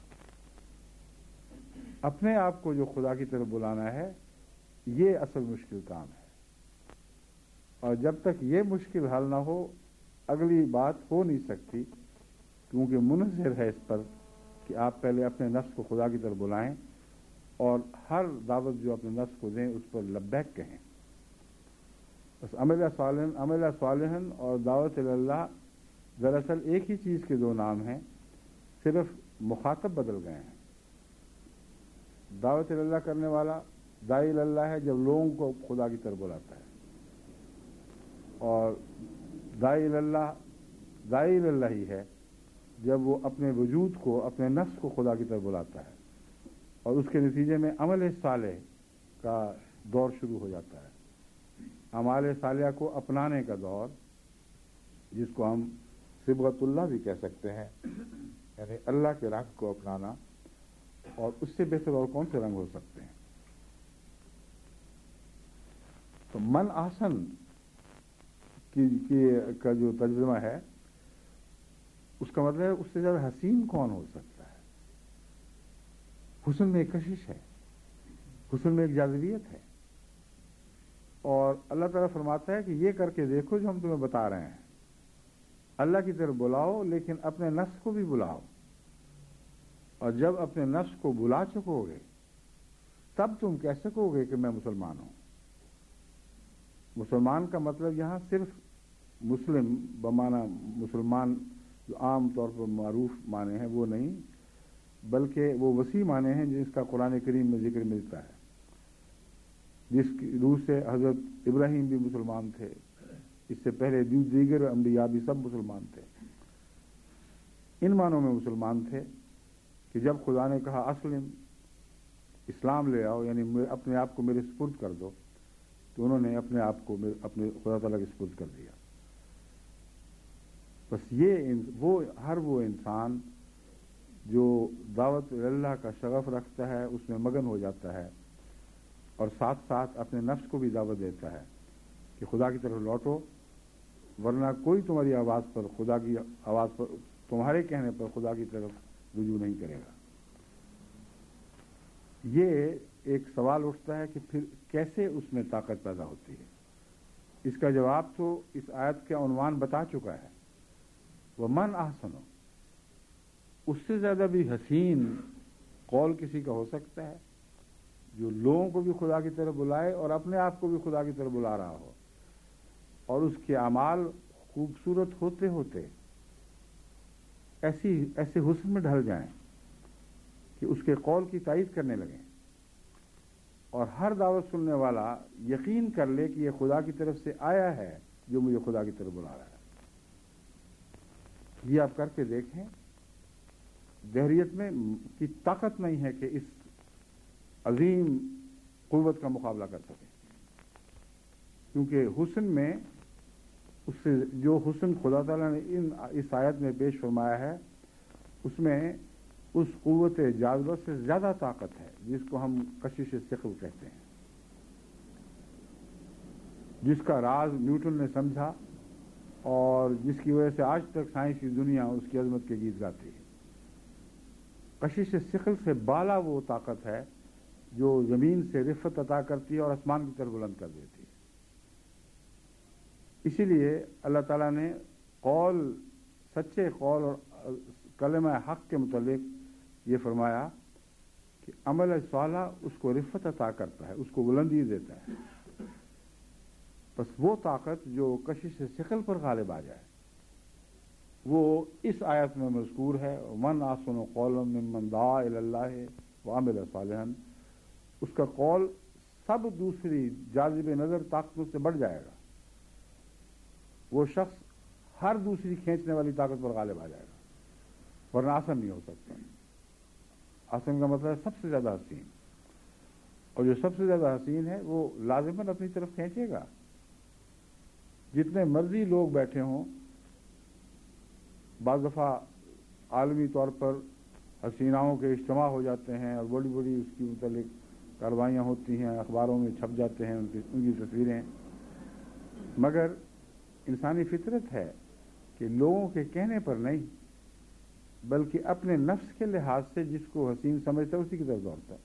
اپنے آپ کو جو خدا کی طرف بلانا ہے، یہ اصل مشکل کام ہے، اور جب تک یہ مشکل حل نہ ہو اگلی بات ہو نہیں سکتی، کیونکہ منحصر ہے اس پر کہ آپ پہلے اپنے نفس کو خدا کی طرف بلائیں اور ہر دعوت جو اپنے نفس کو دیں اس پر لبیک کہیں۔ بس عمل صالح عمل صالح اور دعوت اللہ دراصل ایک ہی چیز کے دو نام ہیں، صرف مخاطب بدل گئے ہیں۔ دعوت اللہ کرنے والا داعی اللہ ہے جب لوگوں کو خدا کی طرف بلاتا ہے، اور داعی اللہ داعی اللہ ہی ہے جب وہ اپنے وجود کو، اپنے نفس کو خدا کی طرف بلاتا ہے، اور اس کے نتیجے میں عمل صالح کا دور شروع ہو جاتا ہے۔ اعمال صالحہ کو اپنانے کا دور، جس کو ہم صبغت اللہ بھی کہہ سکتے ہیں، یعنی اللہ کے رنگ کو اپنانا، اور اس سے بہتر اور کون سے رنگ ہو سکتے ہیں۔ تو من احسن کی, کی کا جو ترجمہ ہے اس کا مطلب ہے اس سے زیادہ حسین کون ہو سکتا ہے۔ حسن میں ایک کشش ہے، حسن میں ایک جاذبیت ہے، اور اللہ تعالیٰ فرماتا ہے کہ یہ کر کے دیکھو جو ہم تمہیں بتا رہے ہیں، اللہ کی طرف بلاؤ لیکن اپنے نفس کو بھی بلاؤ، اور جب اپنے نفس کو بلا چکو گے تب تم کہہ سکو گے کہ میں مسلمان ہوں۔ مسلمان کا مطلب یہاں صرف مسلم بمعنی مسلمان جو عام طور پر معروف معنی ہیں وہ نہیں، بلکہ وہ وسیع معنی ہیں جس کا قرآن کریم میں ذکر ملتا ہے، جس کی روح سے حضرت ابراہیم بھی مسلمان تھے، اس سے پہلے دیگر انبیاء بھی سب مسلمان تھے۔ ان معنوں میں مسلمان تھے کہ جب خدا نے کہا اسلم، اسلام لے آؤ، یعنی اپنے آپ کو میرے سپرد کر دو، تو انہوں نے اپنے آپ کو اپنے خدا تعالیٰ کے سپرد کر دیا۔ بس یہ وہ ہر وہ انسان جو دعوت اللہ کا شغف رکھتا ہے، اس میں مگن ہو جاتا ہے، اور ساتھ ساتھ اپنے نفس کو بھی دعوت دیتا ہے کہ خدا کی طرف لوٹو، ورنہ کوئی تمہاری آواز پر خدا کی آواز پر تمہارے کہنے پر خدا کی طرف رجوع نہیں کرے گا۔ یہ ایک سوال اٹھتا ہے کہ پھر کیسے اس میں طاقت پیدا ہوتی ہے؟ اس کا جواب تو اس آیت کا عنوان بتا چکا ہے، وَمَنْ أَحْسَنُ۔ اس سے زیادہ بھی حسین قول کسی کا ہو سکتا ہے جو لوگوں کو بھی خدا کی طرف بلائے اور اپنے آپ کو بھی خدا کی طرف بلا رہا ہو، اور اس کے اعمال خوبصورت ہوتے ہوتے ایسی ایسے حسن میں ڈھل جائیں کہ اس کے قول کی تائید کرنے لگیں، اور ہر دعوت سننے والا یقین کر لے کہ یہ خدا کی طرف سے آیا ہے جو مجھے خدا کی طرف بلا رہا ہے۔ یہ آپ کر کے دیکھیں، دہریت میں کی طاقت نہیں ہے کہ اس عظیم قوت کا مقابلہ کر سکے، کیونکہ حسن میں اس سے جو حسن خدا تعالیٰ نے ان اس آیت میں پیش فرمایا ہے، اس میں اس قوت جاذبہ سے زیادہ طاقت ہے جس کو ہم کشش ثقل کہتے ہیں، جس کا راز نیوٹن نے سمجھا اور جس کی وجہ سے آج تک سائنسی دنیا اس کی عظمت کے گیت گاتی ہے۔ کشش ثقل سے بالا وہ طاقت ہے جو زمین سے رفعت عطا کرتی ہے اور آسمان کی طرف بلند کر دیتی ہے۔ اسی لیے اللہ تعالیٰ نے قول، سچے قول اور کلمہ حق کے متعلق یہ فرمایا کہ عمل صالح اس کو رفعت عطا کرتا ہے، اس کو بلندی دیتا ہے۔ بس وہ طاقت جو کشش ثقل پر غالب آ جائے وہ اس آیت میں مذکور ہے، من احسن قولا ممن دعا الی اللہ وعمل صالحا۔ اس کا قول سب دوسری جاذب نظر طاقتوں سے بڑھ جائے گا، وہ شخص ہر دوسری کھینچنے والی طاقت پر غالب آ جائے گا، ورنہ آسن نہیں ہو سکتا۔ آسن کا مطلب ہے سب سے زیادہ حسین، اور جو سب سے زیادہ حسین ہے وہ لازماً اپنی طرف کھینچے گا۔ جتنے مرضی لوگ بیٹھے ہوں، بعض دفعہ عالمی طور پر حسیناؤں کے اجتماع ہو جاتے ہیں اور بڑی بڑی اس کی متعلق کاروائیاں ہوتی ہیں، اخباروں میں چھپ جاتے ہیں ان کی ان کی تصویریں، مگر انسانی فطرت ہے کہ لوگوں کے کہنے پر نہیں بلکہ اپنے نفس کے لحاظ سے جس کو حسین سمجھتا ہے اسی کی طرف دوڑتا ہے۔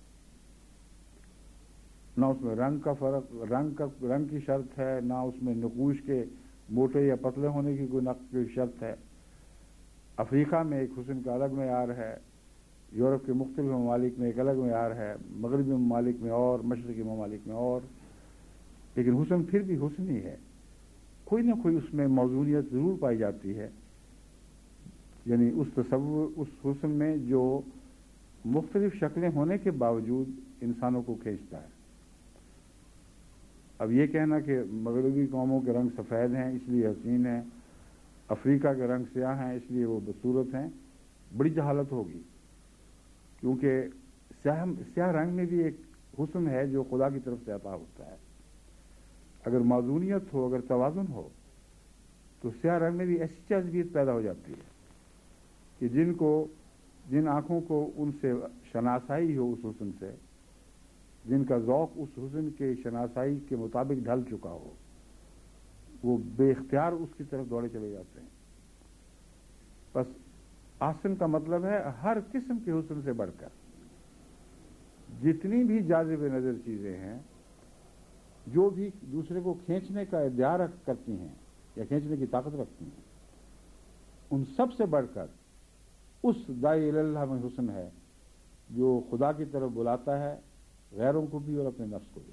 نہ اس میں رنگ کا فرق رنگ کا رنگ کی شرط ہے، نہ اس میں نقوش کے موٹے یا پتلے ہونے کی کوئی نقش کی شرط ہے۔ افریقہ میں ایک حسن کا الگ معیار ہے، یورپ کے مختلف ممالک میں ایک الگ معیار ہے، مغربی ممالک میں اور مشرقی ممالک میں اور، لیکن حسن پھر بھی حسن ہی ہے۔ کوئی نہ کوئی اس میں موزونیت ضرور پائی جاتی ہے، یعنی اس تصور اس حسن میں جو مختلف شکلیں ہونے کے باوجود انسانوں کو کھینچتا ہے۔ اب یہ کہنا کہ مغربی قوموں کے رنگ سفید ہیں اس لیے حسین ہیں، افریقہ کے رنگ سیاہ ہیں اس لیے وہ بدصورت ہیں، بڑی جہالت ہوگی، کیونکہ سیاہ سیاہ رنگ میں بھی ایک حسن ہے جو خدا کی طرف سے عطا ہوتا ہے۔ اگر معذونیت ہو، اگر توازن ہو تو سیاہ رنگ میں بھی ایسی جاذبیت پیدا ہو جاتی ہے کہ جن کو جن آنکھوں کو ان سے شناسائی ہو اس حسن سے، جن کا ذوق اس حسن کے شناسائی کے مطابق ڈھل چکا ہو، وہ بے اختیار اس کی طرف دوڑے چلے جاتے ہیں۔ بس آسن کا مطلب ہے ہر قسم کے حسن سے بڑھ کر جتنی بھی جاذب نظر چیزیں ہیں، جو بھی دوسرے کو کھینچنے کا ادعا رکھ کرتی ہیں یا کھینچنے کی طاقت رکھتی ہیں، ان سب سے بڑھ کر اس داعی اللہ میں حسن ہے جو خدا کی طرف بلاتا ہے، غیروں کو بھی اور اپنے نفس کو بھی،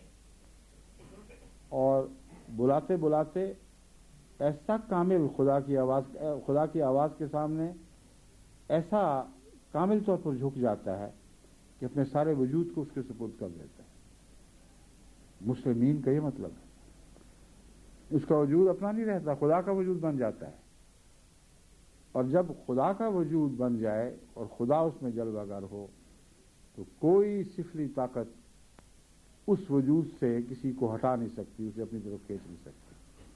اور بلاتے بلاتے ایسا کامل خدا کی آواز خدا کی آواز کے سامنے ایسا کامل طور پر جھک جاتا ہے کہ اپنے سارے وجود کو اس کے سپرد کر دیتا ہے۔ مسلمین کا یہ مطلب ہے، اس کا وجود اپنا نہیں رہتا، خدا کا وجود بن جاتا ہے، اور جب خدا کا وجود بن جائے اور خدا اس میں جلوہ گر ہو تو کوئی سفلی طاقت اس وجود سے کسی کو ہٹا نہیں سکتی، اسے اپنی طرف کھینچ نہیں سکتی۔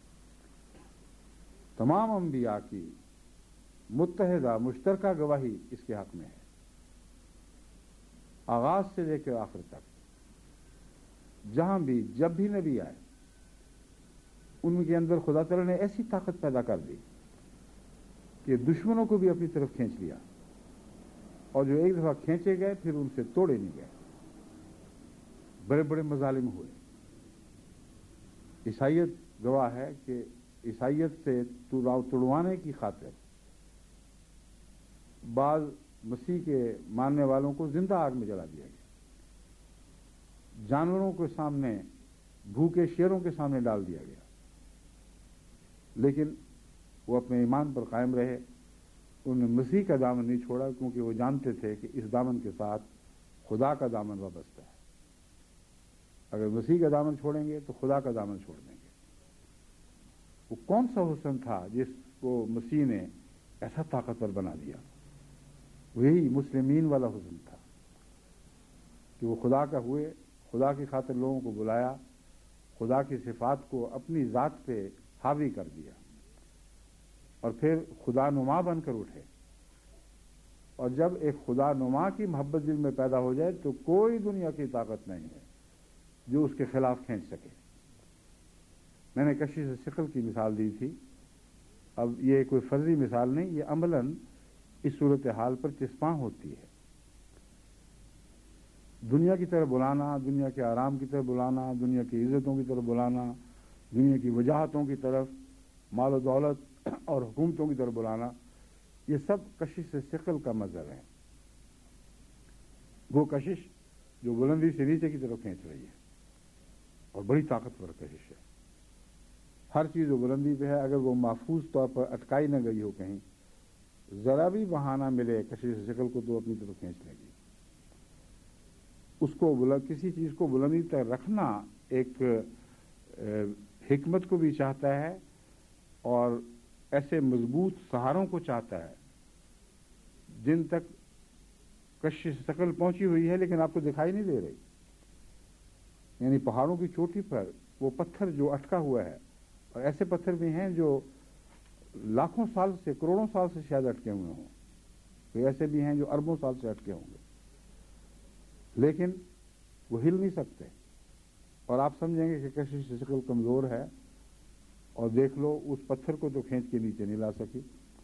تمام انبیاء کی متحدہ مشترکہ گواہی اس کے حق میں ہے، آغاز سے لے کر آخر تک۔ جہاں بھی جب بھی نبی آئے ان کے اندر خدا تعالیٰ نے ایسی طاقت پیدا کر دی کہ دشمنوں کو بھی اپنی طرف کھینچ لیا، اور جو ایک دفعہ کھینچے گئے پھر ان سے توڑے نہیں گئے، بڑے بڑے مظالم ہوئے۔ عیسائیت گواہ ہے کہ عیسائیت سے توڑوانے کی خاطر بعض مسیح کے ماننے والوں کو زندہ آگ میں جلا دیا گیا، جانوروں کے سامنے، بھوکے شیروں کے سامنے ڈال دیا گیا، لیکن وہ اپنے ایمان پر قائم رہے، انہوں نے مسیح کا دامن نہیں چھوڑا، کیونکہ وہ جانتے تھے کہ اس دامن کے ساتھ خدا کا دامن وابستہ ہے۔ اگر مسیح کا دامن چھوڑیں گے تو خدا کا دامن چھوڑ دیں گے۔ وہ کون سا حسن تھا جس کو مسیح نے ایسا طاقتور بنا دیا؟ وہی مسلمین والا حسن تھا کہ وہ خدا کا ہوئے، خدا کی خاطر لوگوں کو بلایا، خدا کی صفات کو اپنی ذات پہ حاوی کر دیا، اور پھر خدا نما بن کر اٹھے۔ اور جب ایک خدا نما کی محبت دل میں پیدا ہو جائے تو کوئی دنیا کی طاقت نہیں ہے جو اس کے خلاف کھینچ سکے۔ میں نے کشش ثقل کی مثال دی تھی، اب یہ کوئی فرضی مثال نہیں، یہ عملاً اس صورتحال پر چسپاں ہوتی ہے۔ دنیا کی طرف بلانا، دنیا کے آرام کی طرف بلانا، دنیا کی عزتوں کی طرف بلانا، دنیا کی وجاہتوں کی طرف، مال و دولت اور حکومتوں کی طرف بلانا، یہ سب کشش ثقل کا مظہر ہے۔ وہ کشش جو بلندی سے نیچے کی طرف کھینچ رہی ہے، اور بڑی طاقتور کشش ہے۔ ہر چیز وہ بلندی پہ ہے، اگر وہ محفوظ طور پر اٹکائی نہ گئی ہو کہیں، ذرا بھی بہانہ ملے کشش ثقل کو تو اپنی طرف کھینچ لے گی۔ اس کو بلند، کسی چیز کو بلندی تک رکھنا ایک حکمت کو بھی چاہتا ہے، اور ایسے مضبوط سہاروں کو چاہتا ہے جن تک کشش ثقل پہنچی ہوئی ہے لیکن آپ کو دکھائی نہیں دے رہی۔ یعنی پہاڑوں کی چوٹی پر وہ پتھر جو اٹکا ہوا ہے، اور ایسے پتھر بھی ہیں جو لاکھوں سال سے، کروڑوں سال سے شاید اٹکے ہوئے ہوں، تو ایسے بھی ہیں جو اربوں سال سے اٹکے ہوں گے، لیکن وہ ہل نہیں سکتے، اور آپ سمجھیں گے کہ کشش ثقل کمزور ہے، اور دیکھ لو اس پتھر کو تو کھینچ کے نیچے نہیں لا سکی۔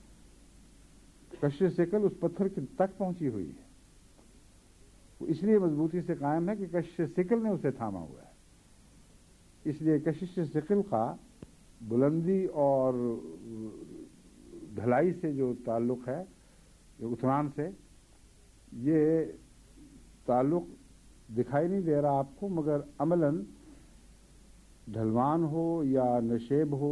کشش ثقل اس پتھر تک پہنچی ہوئی ہے، وہ اس لیے مضبوطی سے قائم ہے کہ کشش ثقل نے اسے تھاما ہوا ہے۔ اس لیے کشش ثقل کا بلندی اور ڈھلائی سے جو تعلق ہے، اتران سے، یہ تعلق دکھائی نہیں دے رہا آپ کو، مگر عملاً ڈھلوان ہو یا نشیب ہو،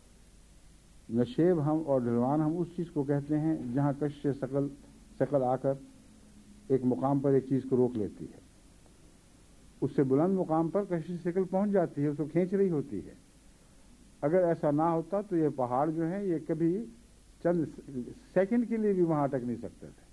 نشیب ہم اور ڈھلوان ہم اس چیز کو کہتے ہیں جہاں کشش ثقل ثقل آ کر ایک مقام پر ایک چیز کو روک لیتی ہے، اس سے بلند مقام پر کشش ثقل پہنچ جاتی ہے، اس کو کھینچ رہی ہوتی ہے۔ اگر ایسا نہ ہوتا تو یہ پہاڑ جو ہیں یہ کبھی چند سیکنڈ کے لیے بھی وہاں اٹک نہیں سکتے تھے۔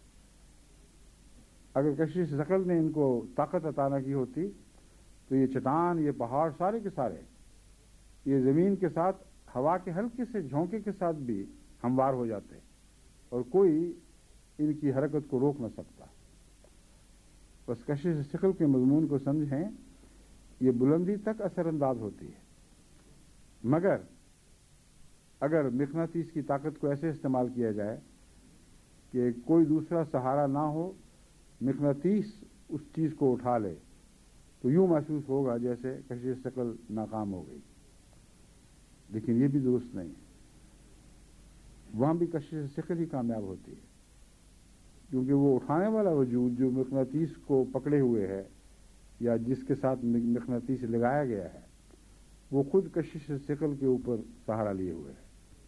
اگر کشش ثقل نے ان کو طاقت عطا نہ کی ہوتی تو یہ چٹان، یہ پہاڑ سارے کے سارے یہ زمین کے ساتھ ہوا کے ہلکے سے جھونکے کے ساتھ بھی ہموار ہو جاتے، اور کوئی ان کی حرکت کو روک نہ سکتا۔ بس کشش ثقل کے مضمون کو سمجھیں، یہ بلندی تک اثر انداز ہوتی ہے، مگر اگر مقناطیس کی طاقت کو ایسے استعمال کیا جائے کہ کوئی دوسرا سہارا نہ ہو، مقناطیس اس چیز کو اٹھا لے، تو یوں محسوس ہوگا جیسے کشش ثقل ناکام ہو گئی، لیکن یہ بھی درست نہیں ہے۔ وہاں بھی کشش ثقل ہی کامیاب ہوتی ہے، کیونکہ وہ اٹھانے والا وجود جو مقناطیس کو پکڑے ہوئے ہے یا جس کے ساتھ مقناطیس لگایا گیا ہے، وہ خود کشش ثقل کے اوپر سہارا لیے ہوئے ہے۔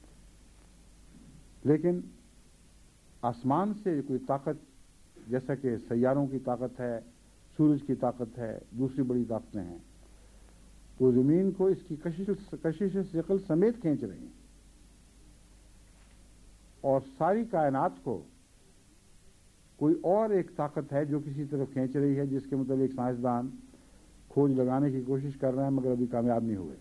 لیکن آسمان سے کوئی طاقت، جیسا کہ سیاروں کی طاقت ہے، سورج کی طاقت ہے، دوسری بڑی طاقتیں ہیں، تو زمین کو اس کی کشش کشش ثقل سمیت کھینچ رہی ہیں، اور ساری کائنات کو کوئی اور ایک طاقت ہے جو کسی طرف کھینچ رہی ہے، جس کے متعلق سائنسدان کھوج لگانے کی کوشش کر رہے ہیں، مگر ابھی کامیاب نہیں ہوئے۔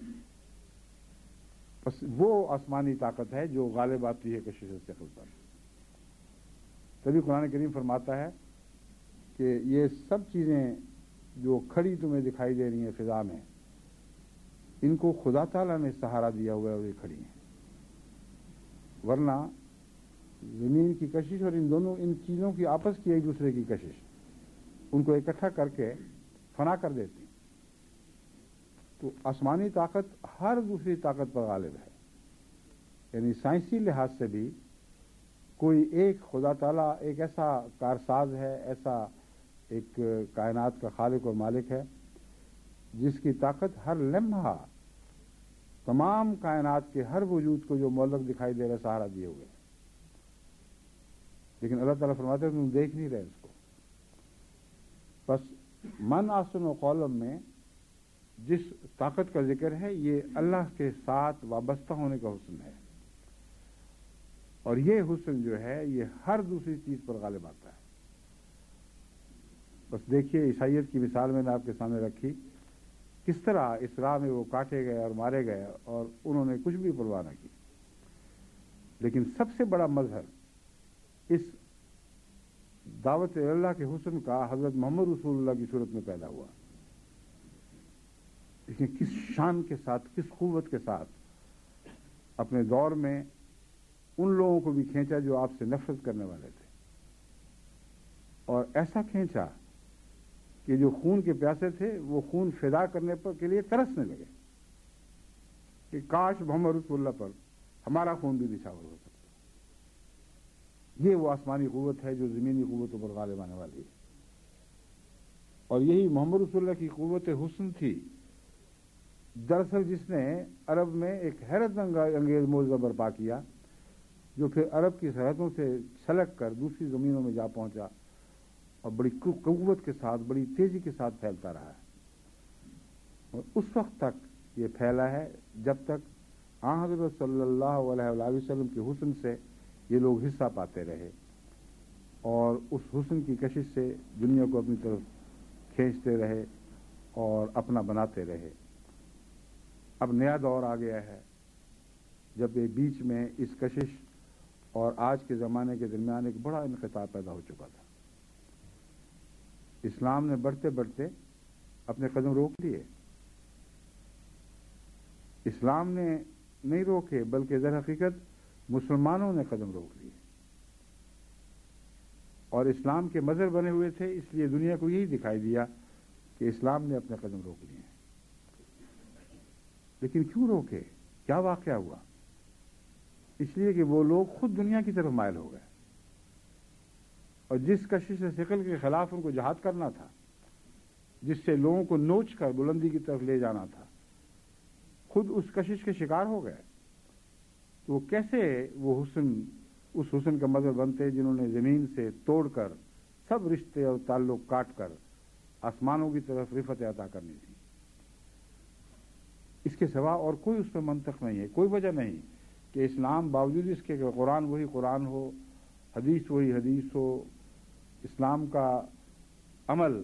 بس وہ آسمانی طاقت ہے جو غالب آتی ہے کشش ثقل پر۔ تبھی قرآن کریم فرماتا ہے کہ یہ سب چیزیں جو کھڑی تمہیں دکھائی دے رہی ہیں فضا میں، ان کو خدا تعالیٰ نے سہارا دیا ہوا ہے اور یہ کھڑی ہیں، ورنہ زمین کی کشش اور ان دونوں ان چیزوں کی آپس کی ایک دوسرے کی کشش ان کو اکٹھا کر کے فنا کر دیتی. تو آسمانی طاقت ہر دوسری طاقت پر غالب ہے. یعنی سائنسی لحاظ سے بھی کوئی ایک خدا تعالیٰ ایک ایسا کارساز ہے، ایسا ایک کائنات کا خالق اور مالک ہے جس کی طاقت ہر لمحہ تمام کائنات کے ہر وجود کو جو معلق دکھائی دے رہا ہے سہارا دیے ہوئے. لیکن اللہ تعالیٰ فرماتے ہیں تم دیکھ نہیں رہے اس کو. بس من احسن و قولم میں جس طاقت کا ذکر ہے یہ اللہ کے ساتھ وابستہ ہونے کا حسن ہے، اور یہ حسن جو ہے یہ ہر دوسری چیز پر غالب آتا ہے. بس دیکھیے عیسائیت کی مثال میں نے آپ کے سامنے رکھی، کس طرح اس راہ میں وہ کاٹے گئے اور مارے گئے اور انہوں نے کچھ بھی پرواہ نہ کی. لیکن سب سے بڑا مظہر اس دعوت اللہ کے حسن کا حضرت محمد رسول اللہ کی صورت میں پیدا ہوا. لیکن کس شان کے ساتھ، کس قوت کے ساتھ اپنے دور میں ان لوگوں کو بھی کھینچا جو آپ سے نفرت کرنے والے تھے، اور ایسا کھینچا کہ جو خون کے پیاسے تھے وہ خون فدا کرنے پر کے لیے ترسنے لگے کہ کاش محمد رسول اللہ پر ہمارا خون بھی نچھاور ہو سکتا. یہ وہ آسمانی قوت ہے جو زمینی قوتوں پر غالب آنے والی ہے، اور یہی محمد رسول اللہ کی قوت حسن تھی دراصل جس نے عرب میں ایک حیرت انگیز معجزہ برپا کیا، جو پھر عرب کی سرحدوں سے چھلک کر دوسری زمینوں میں جا پہنچا اور بڑی قوت کے ساتھ، بڑی تیزی کے ساتھ پھیلتا رہا ہے. اور اس وقت تک یہ پھیلا ہے جب تک آن حضرت صلی اللہ علیہ وآلہ وسلم کے حسن سے یہ لوگ حصہ پاتے رہے اور اس حسن کی کشش سے دنیا کو اپنی طرف کھینچتے رہے اور اپنا بناتے رہے. اب نیا دور آ گیا ہے جب یہ بیچ میں اس کشش اور آج کے زمانے کے درمیان ایک بڑا انقطاع پیدا ہو چکا تھا. اسلام نے بڑھتے بڑھتے اپنے قدم روک لیے. اسلام نے نہیں روکے بلکہ در حقیقت مسلمانوں نے قدم روک لیے، اور اسلام کے مظہر بنے ہوئے تھے، اس لیے دنیا کو یہی دکھائی دیا کہ اسلام نے اپنے قدم روک لیے ہیں. لیکن کیوں روکے؟ کیا واقعہ ہوا؟ اس لیے کہ وہ لوگ خود دنیا کی طرف مائل ہو گئے، اور جس کشش ثقل کے خلاف ان کو جہاد کرنا تھا، جس سے لوگوں کو نوچ کر بلندی کی طرف لے جانا تھا، خود اس کشش کے شکار ہو گئے. تو وہ کیسے وہ حسن اس حسن کا مظہر بنتے جنہوں نے زمین سے توڑ کر سب رشتے اور تعلق کاٹ کر آسمانوں کی طرف رفعت عطا کرنی تھی. اس کے سوا اور کوئی اس میں منطق نہیں ہے، کوئی وجہ نہیں کہ اسلام باوجود اس کے کہ قرآن وہی قرآن ہو، حدیث وہی حدیث ہو، اسلام کا عمل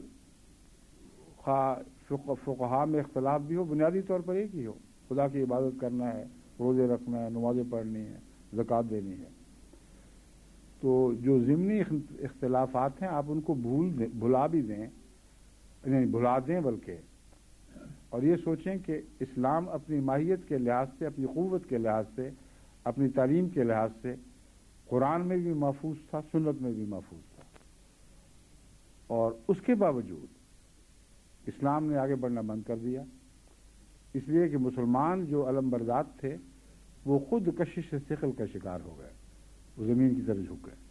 خواہ فقہا میں اختلاف بھی ہو، بنیادی طور پر ایک ہی ہو، خدا کی عبادت کرنا ہے، روزے رکھنا ہے، نمازیں پڑھنی ہے، زکوٰۃ دینی ہے. تو جو ضمنی اختلافات ہیں آپ ان کو بھول دیں، بھلا بھی دیں، نہیں بھلا دیں بلکہ، اور یہ سوچیں کہ اسلام اپنی ماہیت کے لحاظ سے، اپنی قوت کے لحاظ سے، اپنی تعلیم کے لحاظ سے قرآن میں بھی محفوظ تھا، سنت میں بھی محفوظ تھا. اور اس کے باوجود اسلام نے آگے بڑھنا بند کر دیا، اس لیے کہ مسلمان جو علم بردار تھے وہ خود کشش ثقل کا شکار ہو گئے، وہ زمین کی طرف جھک گئے،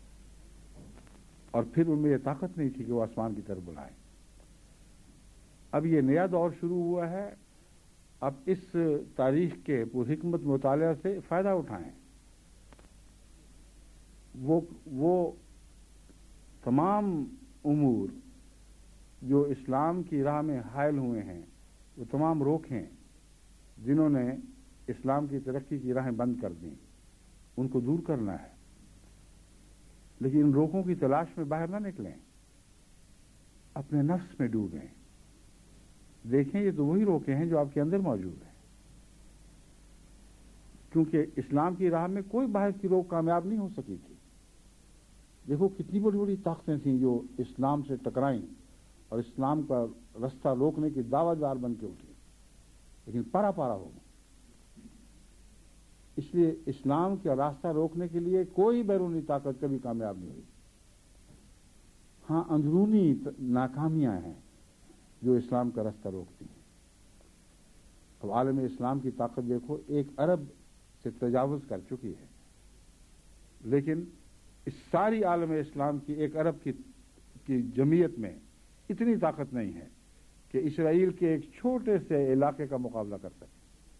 اور پھر ان میں یہ طاقت نہیں تھی کہ وہ آسمان کی طرف بلائیں. اب یہ نیا دور شروع ہوا ہے، اب اس تاریخ کے پرحکمت مطالعہ سے فائدہ اٹھائیں. وہ وہ تمام امور جو اسلام کی راہ میں حائل ہوئے ہیں وہ تمام روکیں جنہوں نے اسلام کی ترقی کی راہیں بند کر دیں، ان کو دور کرنا ہے. لیکن ان روکوں کی تلاش میں باہر نہ نکلیں، اپنے نفس میں ڈوبیں. دیکھیں یہ تو وہی روکے ہیں جو آپ کے اندر موجود ہیں، کیونکہ اسلام کی راہ میں کوئی باہر کی روک کامیاب نہیں ہو سکی تھی. دیکھو کتنی بڑی بڑی طاقتیں تھیں جو اسلام سے ٹکرائیں
اور اسلام کا رستہ روکنے کی دعوت دار بن کے اٹھی، لیکن پارا پارا ہو گئی۔ اس لیے اسلام کا راستہ روکنے کے لیے کوئی بیرونی طاقت کبھی کامیاب نہیں ہوئی۔ ہاں، اندرونی ناکامیاں ہیں جو اسلام کا راستہ روکتی ہیں۔ اب عالم اسلام کی طاقت دیکھو، ایک ارب سے تجاوز کر چکی ہے، لیکن اس ساری عالم اسلام کی ایک ارب کی کی جمعیت میں اتنی طاقت نہیں ہے کہ اسرائیل کے ایک چھوٹے سے علاقے کا مقابلہ کر سکے۔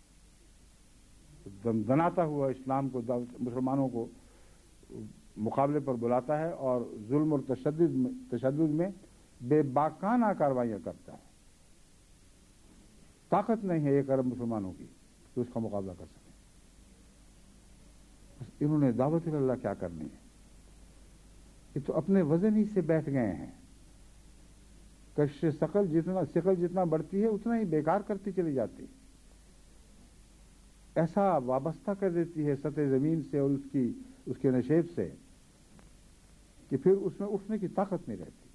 دناتا ہوا اسلام کو، مسلمانوں کو مقابلے پر بلاتا ہے اور ظلم اور تشدد میں تشدد میں بے باکانہ کارروائیاں کرتا ہے۔ طاقت نہیں ہے ایک ارب مسلمانوں کی تو اس کا مقابلہ کر سکیں۔ بس انہوں نے دعوت اللہ کیا کرنی ہے؟ یہ تو اپنے وزن ہی سے بیٹھ گئے ہیں۔ کشش ثقل جتنا ثقل جتنا بڑھتی ہے اتنا ہی بیکار کرتی چلی جاتی، ایسا وابستہ کر دیتی ہے سطح زمین سے اور اس کی اس کے نشیب سے کہ پھر اس میں اٹھنے کی طاقت نہیں رہتی۔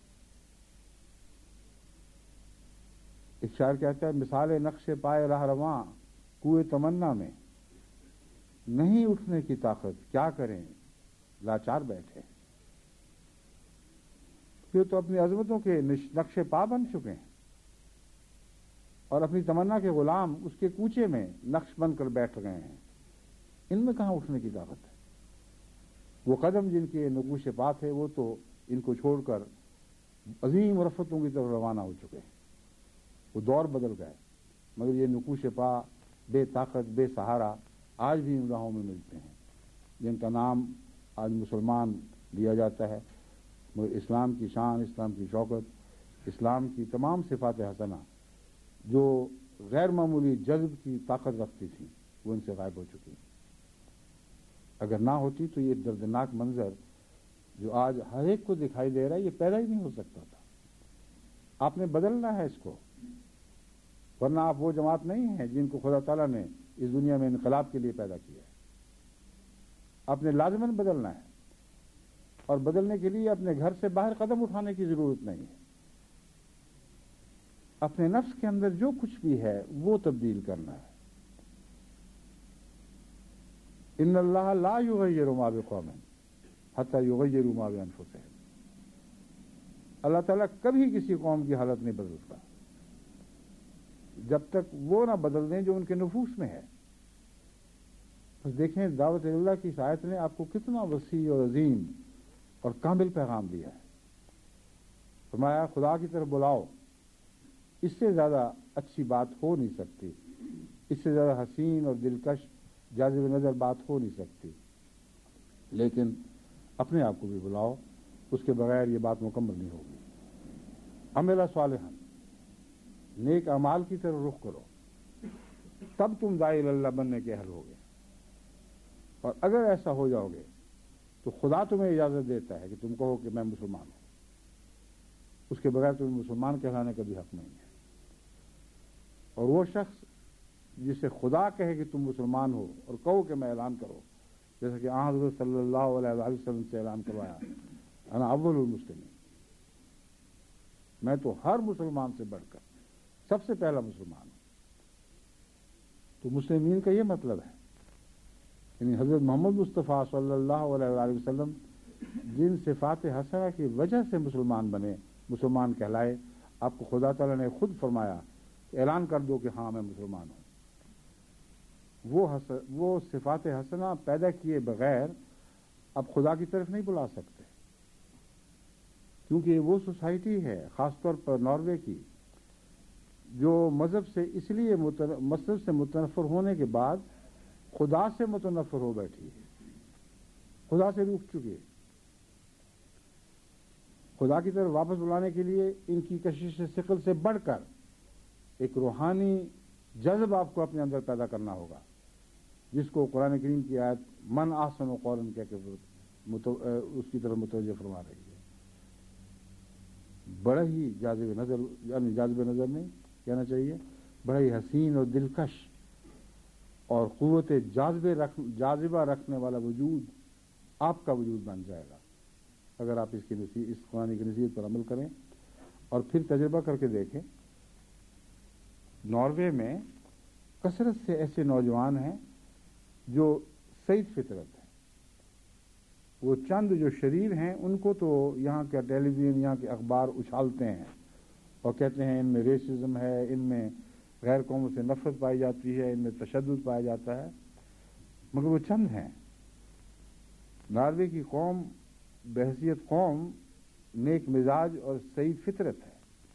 ایک شاعر کہتا ہے، مثال نقش پائے راہ رواں کوئے تمنا میں، نہیں اٹھنے کی طاقت کیا کریں لاچار بیٹھے۔ پھر تو اپنی عظمتوں کے نقش پا بن چکے ہیں اور اپنی تمنا کے غلام اس کے کوچے میں نقش بن کر بیٹھ گئے ہیں۔ ان میں کہاں اٹھنے کی طاقت ہے؟ وہ قدم جن کے نقوش پا تھے وہ تو ان کو چھوڑ کر عظیم رفتوں کی طرف روانہ ہو چکے ہیں۔ وہ دور بدل گئے، مگر یہ نقوش پا بے طاقت بے سہارا آج بھی ان راہوں میں ملتے ہیں، جن کا نام آج مسلمان لیا جاتا ہے، مگر اسلام کی شان، اسلام کی شوکت، اسلام کی تمام صفات حسنہ جو غیر معمولی جذب کی طاقت رکھتی تھی وہ ان سے غائب ہو چکی۔ اگر نہ ہوتی تو یہ دردناک منظر جو آج ہر ایک کو دکھائی دے رہا ہے یہ پیدا ہی نہیں ہو سکتا تھا۔ آپ نے بدلنا ہے اس کو، ورنہ آپ وہ جماعت نہیں ہیں جن کو خدا تعالیٰ نے اس دنیا میں انقلاب کے لیے پیدا کیا ہے۔ آپ نے لازماً بدلنا ہے، اور بدلنے کے لیے اپنے گھر سے باہر قدم اٹھانے کی ضرورت نہیں ہے۔ اپنے نفس کے اندر جو کچھ بھی ہے وہ تبدیل کرنا ہے۔ ان اللہ لا یغیر ما بقوم حتی یغیروا ما بانفسہم۔ اللہ تعالیٰ کبھی کسی قوم کی حالت نہیں بدلتا جب تک وہ نہ بدل دیں جو ان کے نفوس میں ہے۔ بس دیکھیں دعوت اللہ کی اس آیت نے آپ کو کتنا وسیع اور عظیم اور کامل پیغام دیا ہے۔ فرمایا خدا کی طرف بلاؤ، اس سے زیادہ اچھی بات ہو نہیں سکتی، اس سے زیادہ حسین اور دلکش جاذب نظر بات ہو نہیں سکتی، لیکن اپنے آپ کو بھی بلاؤ، اس کے بغیر یہ بات مکمل نہیں ہوگی۔ عمل صالحا، نیک اعمال کی طرف رخ کرو، تب تم داعی اللہ بننے کے اہل ہوگے۔ اور اگر ایسا ہو جاؤ گے تو خدا تمہیں اجازت دیتا ہے کہ تم کہو کہ میں مسلمان ہوں، اس کے بغیر تمہیں مسلمان کہلانے کا بھی حق نہیں ہے۔ اور وہ شخص جسے خدا کہے کہ تم مسلمان ہو اور کہو کہ میں اعلان کرو، جیسا کہ آن حضرت صلی اللہ علیہ وآلہ وسلم سے اعلان کروایا، انا اول المسلمین، میں تو ہر مسلمان سے بڑھ کر سب سے پہلا مسلمان ہوں۔ تو مسلمین کا یہ مطلب ہے، یعنی حضرت محمد مصطفیٰ صلی اللہ علیہ وآلہ وسلم جن صفات حسنہ کی وجہ سے مسلمان بنے، مسلمان کہلائے، آپ کو خدا تعالیٰ نے خود فرمایا کہ اعلان کر دو کہ ہاں میں مسلمان ہوں۔ وہ وہ صفات حسنہ پیدا کیے بغیر اب خدا کی طرف نہیں بلا سکتے، کیونکہ وہ سوسائٹی ہے خاص طور پر ناروے کی جو مذہب سے اس لیے مذہب سے متنفر ہونے کے بعد خدا سے متنفر ہو بیٹھی ہے، خدا سے روٹھ چکی ہے۔ خدا کی طرف واپس بلانے کے لیے ان کی کشش ثقل سے بڑھ کر ایک روحانی جذب آپ کو اپنے اندر پیدا کرنا ہوگا، جس کو قرآن کریم کی آیت من احسن قولا کہہ کے اس کی طرف متوجہ فرما رہی ہے۔ بڑا ہی جاذب نظر، یعنی جاذب نظر نہیں کہنا چاہیے، بڑا ہی حسین اور دلکش اور قوت جاذبہ رکھنے والا وجود آپ کا وجود بن جائے گا اگر آپ اس کی نصیحت، اس قرآن کی نصیحت پر عمل کریں اور پھر تجربہ کر کے دیکھیں، ناروے میں کثرت سے ایسے نوجوان ہیں جو سعید فطرت ہیں. وہ چند جو شریر ہیں ان کو تو یہاں کا ٹیلی ویژن، یہاں کے اخبار اچھالتے ہیں اور کہتے ہیں ان میں ریسزم ہے، ان میں غیر قوموں سے نفرت پائی جاتی ہے، ان میں تشدد پایا جاتا ہے، مگر وہ چند ہیں. ناروے کی قوم بحیثیت قوم نیک مزاج اور سعید فطرت ہے،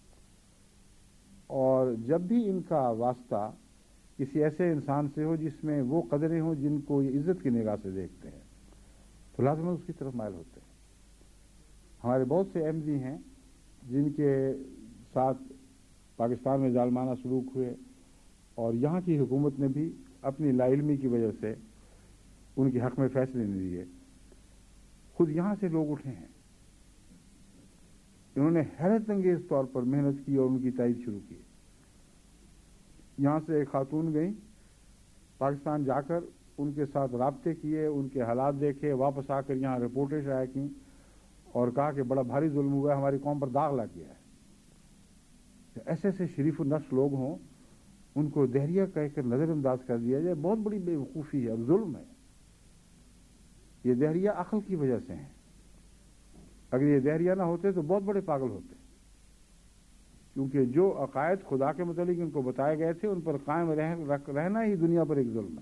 اور جب بھی ان کا واسطہ کسی ایسے انسان سے ہو جس میں وہ قدریں ہوں جن کو یہ عزت کی نگاہ سے دیکھتے ہیں تو لازم اس کی طرف مائل ہوتے ہیں. ہمارے بہت سے احمدی ہیں جن کے ساتھ پاکستان میں ظالمانہ سلوک ہوئے اور یہاں کی حکومت نے بھی اپنی لا علمی کی وجہ سے ان کے حق میں فیصلے نہیں دیے. خود یہاں سے لوگ اٹھے ہیں، انہوں نے حیرت انگیز طور پر محنت کی اور ان کی تائید شروع کی. یہاں سے ایک خاتون گئیں، پاکستان جا کر ان کے ساتھ رابطے کیے، ان کے حالات دیکھے، واپس آ کر یہاں رپورٹیں شائع کیں اور کہا کہ بڑا بھاری ظلم ہوا ہے، ہماری قوم پر داغ لگ گیا ہے. ایسے ایسے شریف النفس لوگ ہوں ان کو دہریہ کہہ کر نظر انداز کر دیا جائے، بہت بڑی بے وقوفی ہے اور ظلم ہے. یہ دہریہ عقل کی وجہ سے ہیں، اگر یہ دہریہ نہ ہوتے تو بہت بڑے پاگل ہوتے، کیونکہ جو عقائد خدا کے متعلق ان کو بتائے گئے تھے ان پر قائم رہ رہنا ہی دنیا پر ایک ظلم ہے.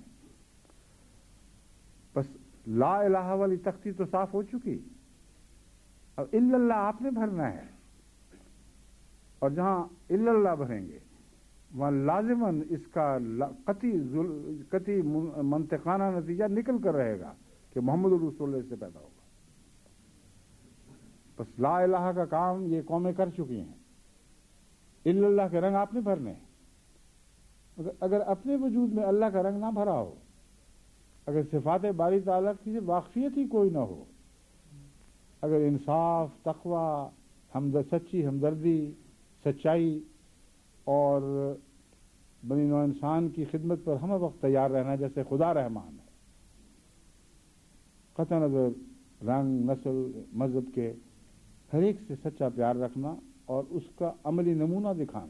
بس لا الہ والی تختی تو صاف ہو چکی، اب الا اللہ آپ نے بھرنا ہے، اور جہاں الا اللہ بھریں گے وہاں لازماً اس کا قطعی قطعی منطقانہ نتیجہ نکل کر رہے گا کہ محمد رسول اللہ سے پیدا ہوگا. بس لا الہ کا کام یہ قومیں کر چکی ہیں، الا اللہ کے رنگ آپ نے بھرنے ہیں. اگر اپنے وجود میں اللہ کا رنگ نہ بھرا ہو، اگر صفات باری تعالیٰ کی واقفیت ہی کوئی نہ ہو، اگر انصاف، تقوی، ہمد سچی ہمدردی، سچائی اور بنی نوع انسان کی خدمت پر ہم وقت تیار رہنا جیسے خدا رحمان ہے، قطع نظر رنگ، نسل، مذہب کے، ہر ایک سے سچا پیار رکھنا اور اس کا عملی نمونہ دکھانا،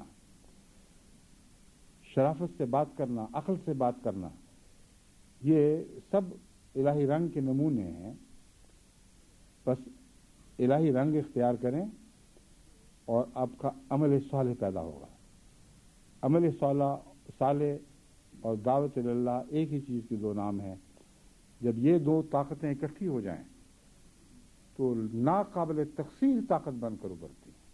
شرافت سے بات کرنا، عقل سے بات کرنا، یہ سب الہی رنگ کے نمونے ہیں. بس الہی رنگ اختیار کریں اور آپ کا عمل صالح پیدا ہوگا. عمل صالح صالح اور دعوت اللہ ایک ہی چیز کے دو نام ہیں. جب یہ دو طاقتیں اکٹھی ہو جائیں تو ناقابل تقسیم طاقت بن کر ابھرتی ہیں.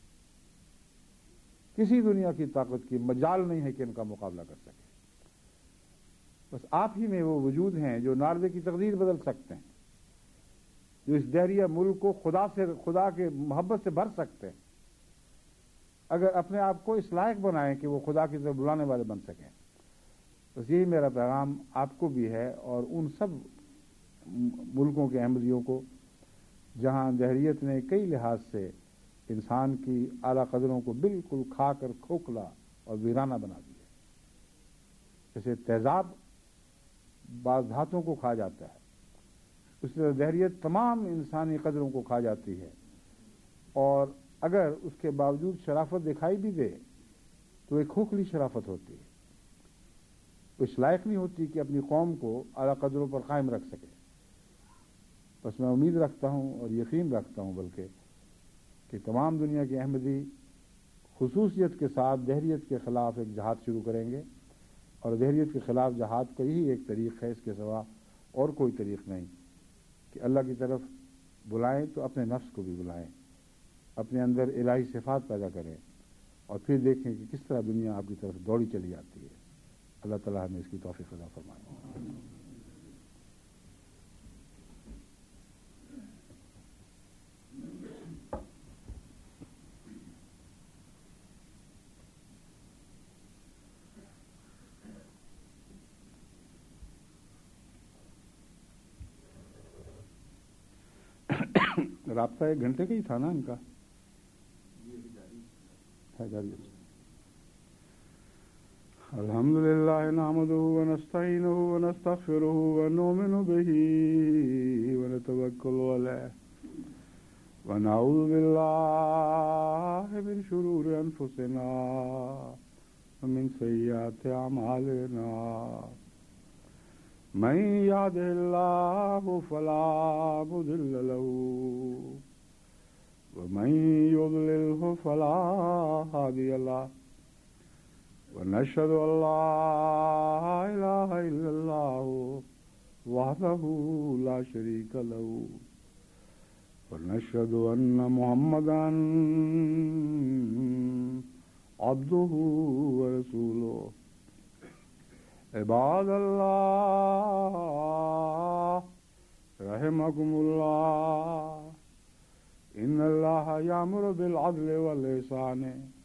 کسی دنیا کی طاقت کی مجال نہیں ہے کہ ان کا مقابلہ کر سکے. بس آپ ہی میں وہ وجود ہیں جو ناروے کی تقدیر بدل سکتے ہیں، جو اس دہریہ ملک کو خدا سے خدا کے محبت سے بھر سکتے ہیں، اگر اپنے آپ کو اس لائق بنائیں کہ وہ خدا کی طرف بلانے والے بن سکیں. بس یہی میرا پیغام آپ کو بھی ہے اور ان سب ملکوں کے احمدیوں کو جہاں دہریت نے کئی لحاظ سے انسان کی اعلیٰ قدروں کو بالکل کھا کر کھوکھلا اور ویرانہ بنا دیا. جیسے تیزاب بعض دھاتوں کو کھا جاتا ہے، اس طرح دہریت تمام انسانی قدروں کو کھا جاتی ہے، اور اگر اس کے باوجود شرافت دکھائی بھی دے تو ایک کھوکھلی شرافت ہوتی ہے، اس لائق نہیں ہوتی کہ اپنی قوم کو اعلیٰ قدروں پر قائم رکھ سکے. بس میں امید رکھتا ہوں اور یقین رکھتا ہوں بلکہ کہ تمام دنیا کے احمدی خصوصیت کے ساتھ دہریت کے خلاف ایک جہاد شروع کریں گے، اور دہریت کے خلاف جہاد کا یہی ایک طریق ہے، اس کے سوا اور کوئی طریق نہیں، کہ اللہ کی طرف بلائیں تو اپنے نفس کو بھی بلائیں، اپنے اندر الہی صفات پیدا کریں، اور پھر دیکھیں کہ کس طرح دنیا آپ کی طرف دوڑی چلی جاتی ہے. اللہ تعالیٰ ہمیں اس کی توفیق عطا فرمائے. رابطہ ایک گھنٹے کا ہی تھا نا ان کا؟ الحمد للہ نحمدہ ونستعینہ ونستغفرہ ونؤمن بہ ونتوکل علیہ
ونعوذ بالله من شرور أنفسنا ومن سيئات أعمالنا من يهده الله فلا مضل له ومن يضلله فلا هادي له ونشهد أن لا إله إلا الله وحده لا شريك له ونشهد أن محمدا عبده ورسوله عباد الله رحمكم الله إن الله يأمر بالعدل والإحسان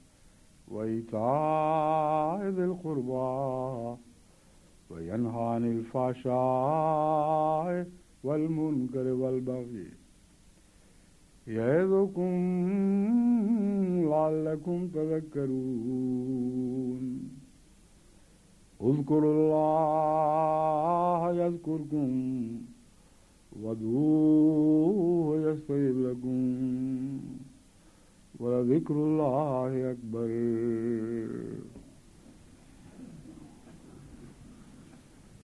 وإيتاء ذي القربى وينهى عن الفحشاء والمنكر والبغي يعظكم لعلكم تذكرون اذكروا الله يذكركم وادعوه يستجب لكم ولذكر الله أكبر